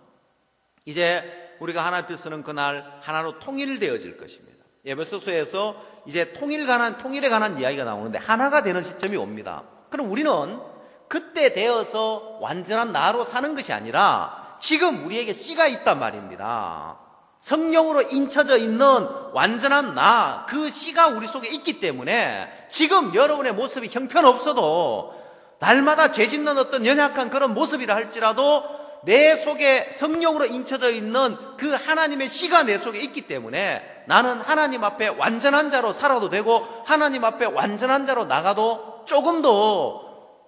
이제 우리가 하나님 앞에서는 그날 하나로 통일되어질 것입니다. 에베소서에서 이제 통일에 관한 이야기가 나오는데 하나가 되는 시점이 옵니다. 그럼 우리는 그때 되어서 완전한 나로 사는 것이 아니라 지금 우리에게 씨가 있단 말입니다. 성령으로 인쳐져 있는 완전한 나, 그 씨가 우리 속에 있기 때문에 지금 여러분의 모습이 형편없어도 날마다 죄짓는 어떤 연약한 그런 모습이라 할지라도 내 속에 성령으로 인쳐져 있는 그 하나님의 씨가 내 속에 있기 때문에 나는 하나님 앞에 완전한 자로 살아도 되고 하나님 앞에 완전한 자로 나가도 조금도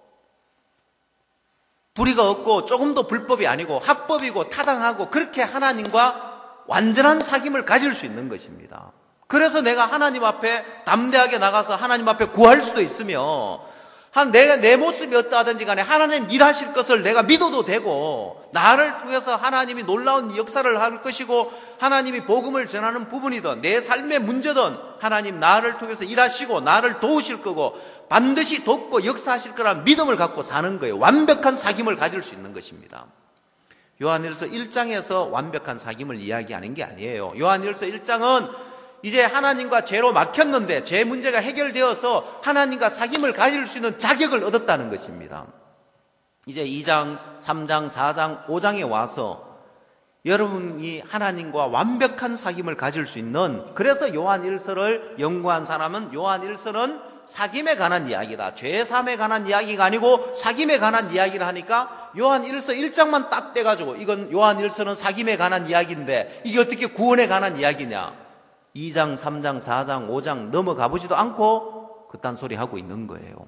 불의가 없고 조금도 불법이 아니고 합법이고 타당하고 그렇게 하나님과 완전한 사귐을 가질 수 있는 것입니다. 그래서 내가 하나님 앞에 담대하게 나가서 하나님 앞에 구할 수도 있으며, 내가 내 모습이 어떠하든지 간에 하나님 일하실 것을 내가 믿어도 되고, 나를 통해서 하나님이 놀라운 역사를 할 것이고 하나님이 복음을 전하는 부분이든 내 삶의 문제든 하나님 나를 통해서 일하시고 나를 도우실 거고 반드시 돕고 역사하실 거라는 믿음을 갖고 사는 거예요. 완벽한 사귐을 가질 수 있는 것입니다. 요한일서 1장에서 완벽한 사귐을 이야기하는 게 아니에요. 요한일서 1장은 이제 하나님과 죄로 막혔는데 죄 문제가 해결되어서 하나님과 사귐을 가질 수 있는 자격을 얻었다는 것입니다. 이제 2장, 3장, 4장, 5장에 와서 여러분이 하나님과 완벽한 사귐을 가질 수 있는, 그래서 요한일서를 연구한 사람은 요한일서는 사귐에 관한 이야기다, 죄사함에 관한 이야기가 아니고 사귐에 관한 이야기를 하니까 요한일서 1장만 딱 떼가지고 이건 요한일서는 사귐에 관한 이야기인데 이게 어떻게 구원에 관한 이야기냐, 2장, 3장, 4장, 5장 넘어가 보지도 않고 그딴 소리 하고 있는 거예요.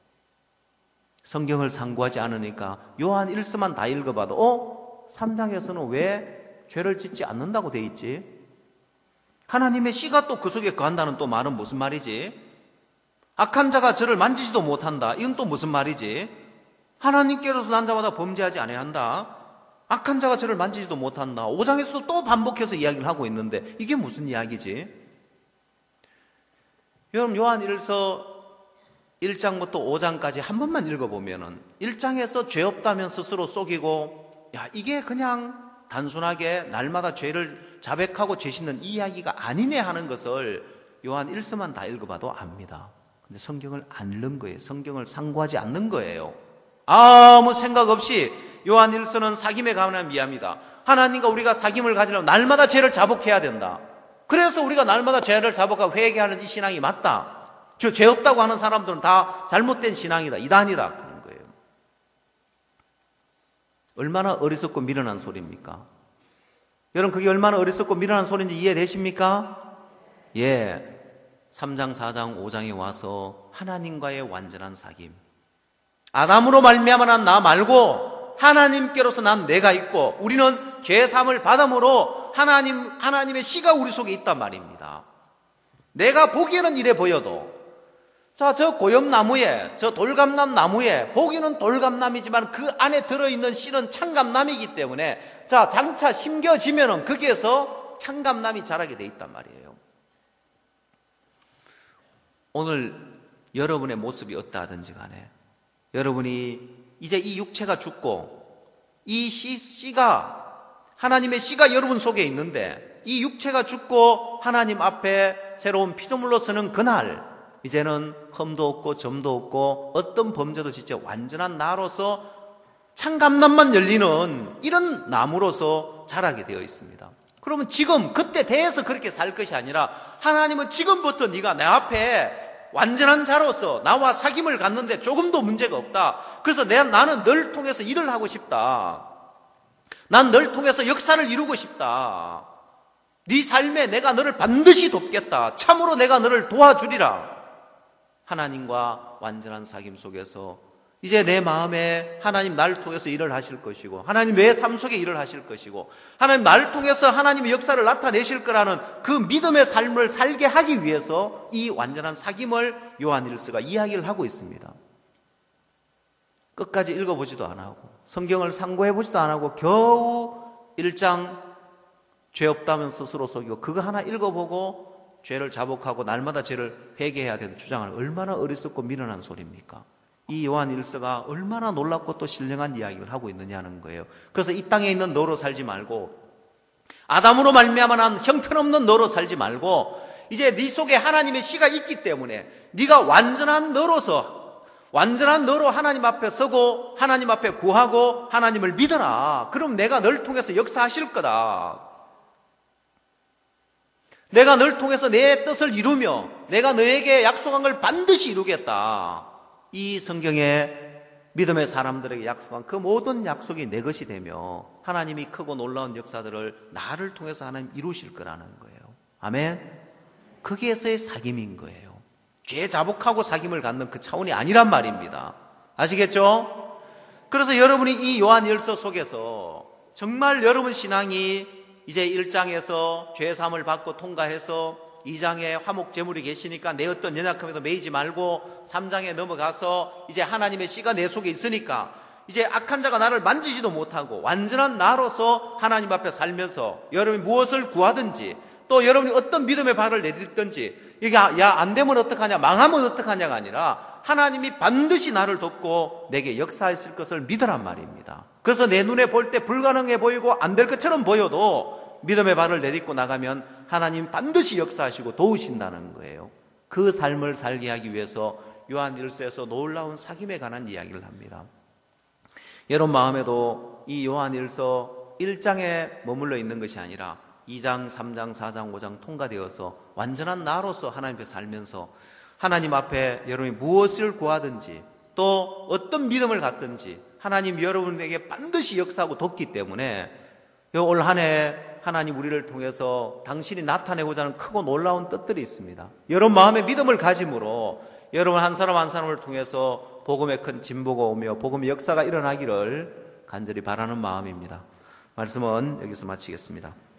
성경을 상고하지 않으니까 요한일서만 다 읽어봐도 3장에서는 왜 죄를 짓지 않는다고 돼 있지? 하나님의 씨가 또 그 속에 거한다는 또 말은 무슨 말이지? 악한 자가 저를 만지지도 못한다, 이건 또 무슨 말이지? 하나님께로서 난 자마다 범죄하지 아니한다, 악한 자가 저를 만지지도 못한다. 5장에서도 또 반복해서 이야기를 하고 있는데 이게 무슨 이야기지? 여러분, 요한일서 1장부터 5장까지 한 번만 읽어보면은 1장에서 죄 없다면 스스로 속이고, 야, 이게 그냥 단순하게 날마다 죄를 자백하고 죄 씻는 이 이야기가 아니네 하는 것을 요한 1서만 다 읽어봐도 압니다. 근데 성경을 안 읽는 거예요. 성경을 상고하지 않는 거예요. 아무 생각 없이 요한 1서는 사귐에 관한 이야기입니다. 하나님과 우리가 사귐을 가지려면 날마다 죄를 자복해야 된다. 그래서 우리가 날마다 죄를 자복하고 회개하는 이 신앙이 맞다. 죄 없다고 하는 사람들은 다 잘못된 신앙이다, 이단이다 그런 거예요. 얼마나 어리석고 미련한 소리입니까? 여러분, 그게 얼마나 어리석고 미련한 소리인지 이해되십니까? 예. 3장, 4장, 5장에 와서 하나님과의 완전한 사귐, 아담으로 말미암아 난 나 말고 하나님께로서 난 내가 있고 우리는 죄사함을 받음으로 하나님의 씨가 우리 속에 있단 말입니다. 내가 보기에는 이래 보여도, 자, 저 고염나무에, 저 돌감람 나무에 보기는 돌감람이지만 그 안에 들어있는 씨는 참감람이기 때문에, 자, 장차 심겨지면은 거기에서 참감람이 자라게 돼 있단 말이에요. 오늘 여러분의 모습이 어떠하든지 간에 여러분이 이제 이 육체가 죽고 이 씨가 하나님의 씨가 여러분 속에 있는데 이 육체가 죽고 하나님 앞에 새로운 피조물로 서는 그날 이제는 흠도 없고 점도 없고 어떤 범죄도 진짜 완전한 나로서 창감난만 열리는 이런 나무로서 자라게 되어 있습니다. 그러면 지금 그때 대해서 그렇게 살 것이 아니라 하나님은 지금부터 네가 내 앞에 완전한 자로서 나와 사귐을 갖는데 조금도 문제가 없다. 그래서 나는 널 통해서 일을 하고 싶다. 난 널 통해서 역사를 이루고 싶다. 네 삶에 내가 너를 반드시 돕겠다. 참으로 내가 너를 도와주리라. 하나님과 완전한 사귐 속에서 이제 내 마음에 하나님 나를 통해서 일을 하실 것이고 하나님 내 삶 속에 일을 하실 것이고 하나님 나를 통해서 하나님의 역사를 나타내실 거라는 그 믿음의 삶을 살게 하기 위해서 이 완전한 사귐을 요한일서가 이야기를 하고 있습니다. 끝까지 읽어보지도 안 하고 성경을 상고해보지도 안 하고 겨우 1장 죄 없다면 스스로 속이고 그거 하나 읽어보고 죄를 자복하고 날마다 죄를 회개해야 되는 주장을 얼마나 어리석고 미련한 소리입니까? 이 요한일서가 얼마나 놀랍고 또 신령한 이야기를 하고 있느냐는 거예요. 그래서 이 땅에 있는 너로 살지 말고 아담으로 말미암아 난 형편없는 너로 살지 말고 이제 네 속에 하나님의 씨가 있기 때문에 네가 완전한 너로서 완전한 너로 하나님 앞에 서고 하나님 앞에 구하고 하나님을 믿어라. 그럼 내가 널 통해서 역사하실 거다. 내가 널 통해서 내 뜻을 이루며 내가 너에게 약속한 걸 반드시 이루겠다. 이 성경에 믿음의 사람들에게 약속한 그 모든 약속이 내 것이 되며 하나님이 크고 놀라운 역사들을 나를 통해서 하나님 이루실 거라는 거예요. 아멘. 거기에서의 사귐인 거예요. 죄 자복하고 사귐을 갖는 그 차원이 아니란 말입니다. 아시겠죠? 그래서 여러분이 이 요한일서 속에서 정말 여러분 신앙이 이제 1장에서 죄사함을 받고 통과해서 2장에 화목제물이 계시니까 내 어떤 연약함에도 매이지 말고 3장에 넘어가서 이제 하나님의 씨가 내 속에 있으니까 이제 악한 자가 나를 만지지도 못하고 완전한 나로서 하나님 앞에 살면서 여러분이 무엇을 구하든지 또 여러분이 어떤 믿음의 발을 내딛든지 이게 야 안 되면 어떡하냐 망하면 어떡하냐가 아니라 하나님이 반드시 나를 돕고 내게 역사하실 것을 믿으란 말입니다. 그래서 내 눈에 볼 때 불가능해 보이고 안 될 것처럼 보여도 믿음의 발을 내딛고 나가면 하나님 반드시 역사하시고 도우신다는 거예요. 그 삶을 살게 하기 위해서 요한일서에서 놀라운 사귐에 관한 이야기를 합니다. 여러분 마음에도 이 요한일서 1장에 머물러 있는 것이 아니라 2장, 3장, 4장, 5장 통과되어서 완전한 나로서 하나님 앞에 살면서 하나님 앞에 여러분이 무엇을 구하든지 또 어떤 믿음을 갖든지 하나님 여러분에게 반드시 역사하고 돕기 때문에 올 한 해 하나님 우리를 통해서 당신이 나타내고자 하는 크고 놀라운 뜻들이 있습니다. 여러분 마음에 믿음을 가짐으로 여러분 한 사람 한 사람을 통해서 복음의 큰 진보가 오며 복음의 역사가 일어나기를 간절히 바라는 마음입니다. 말씀은 여기서 마치겠습니다.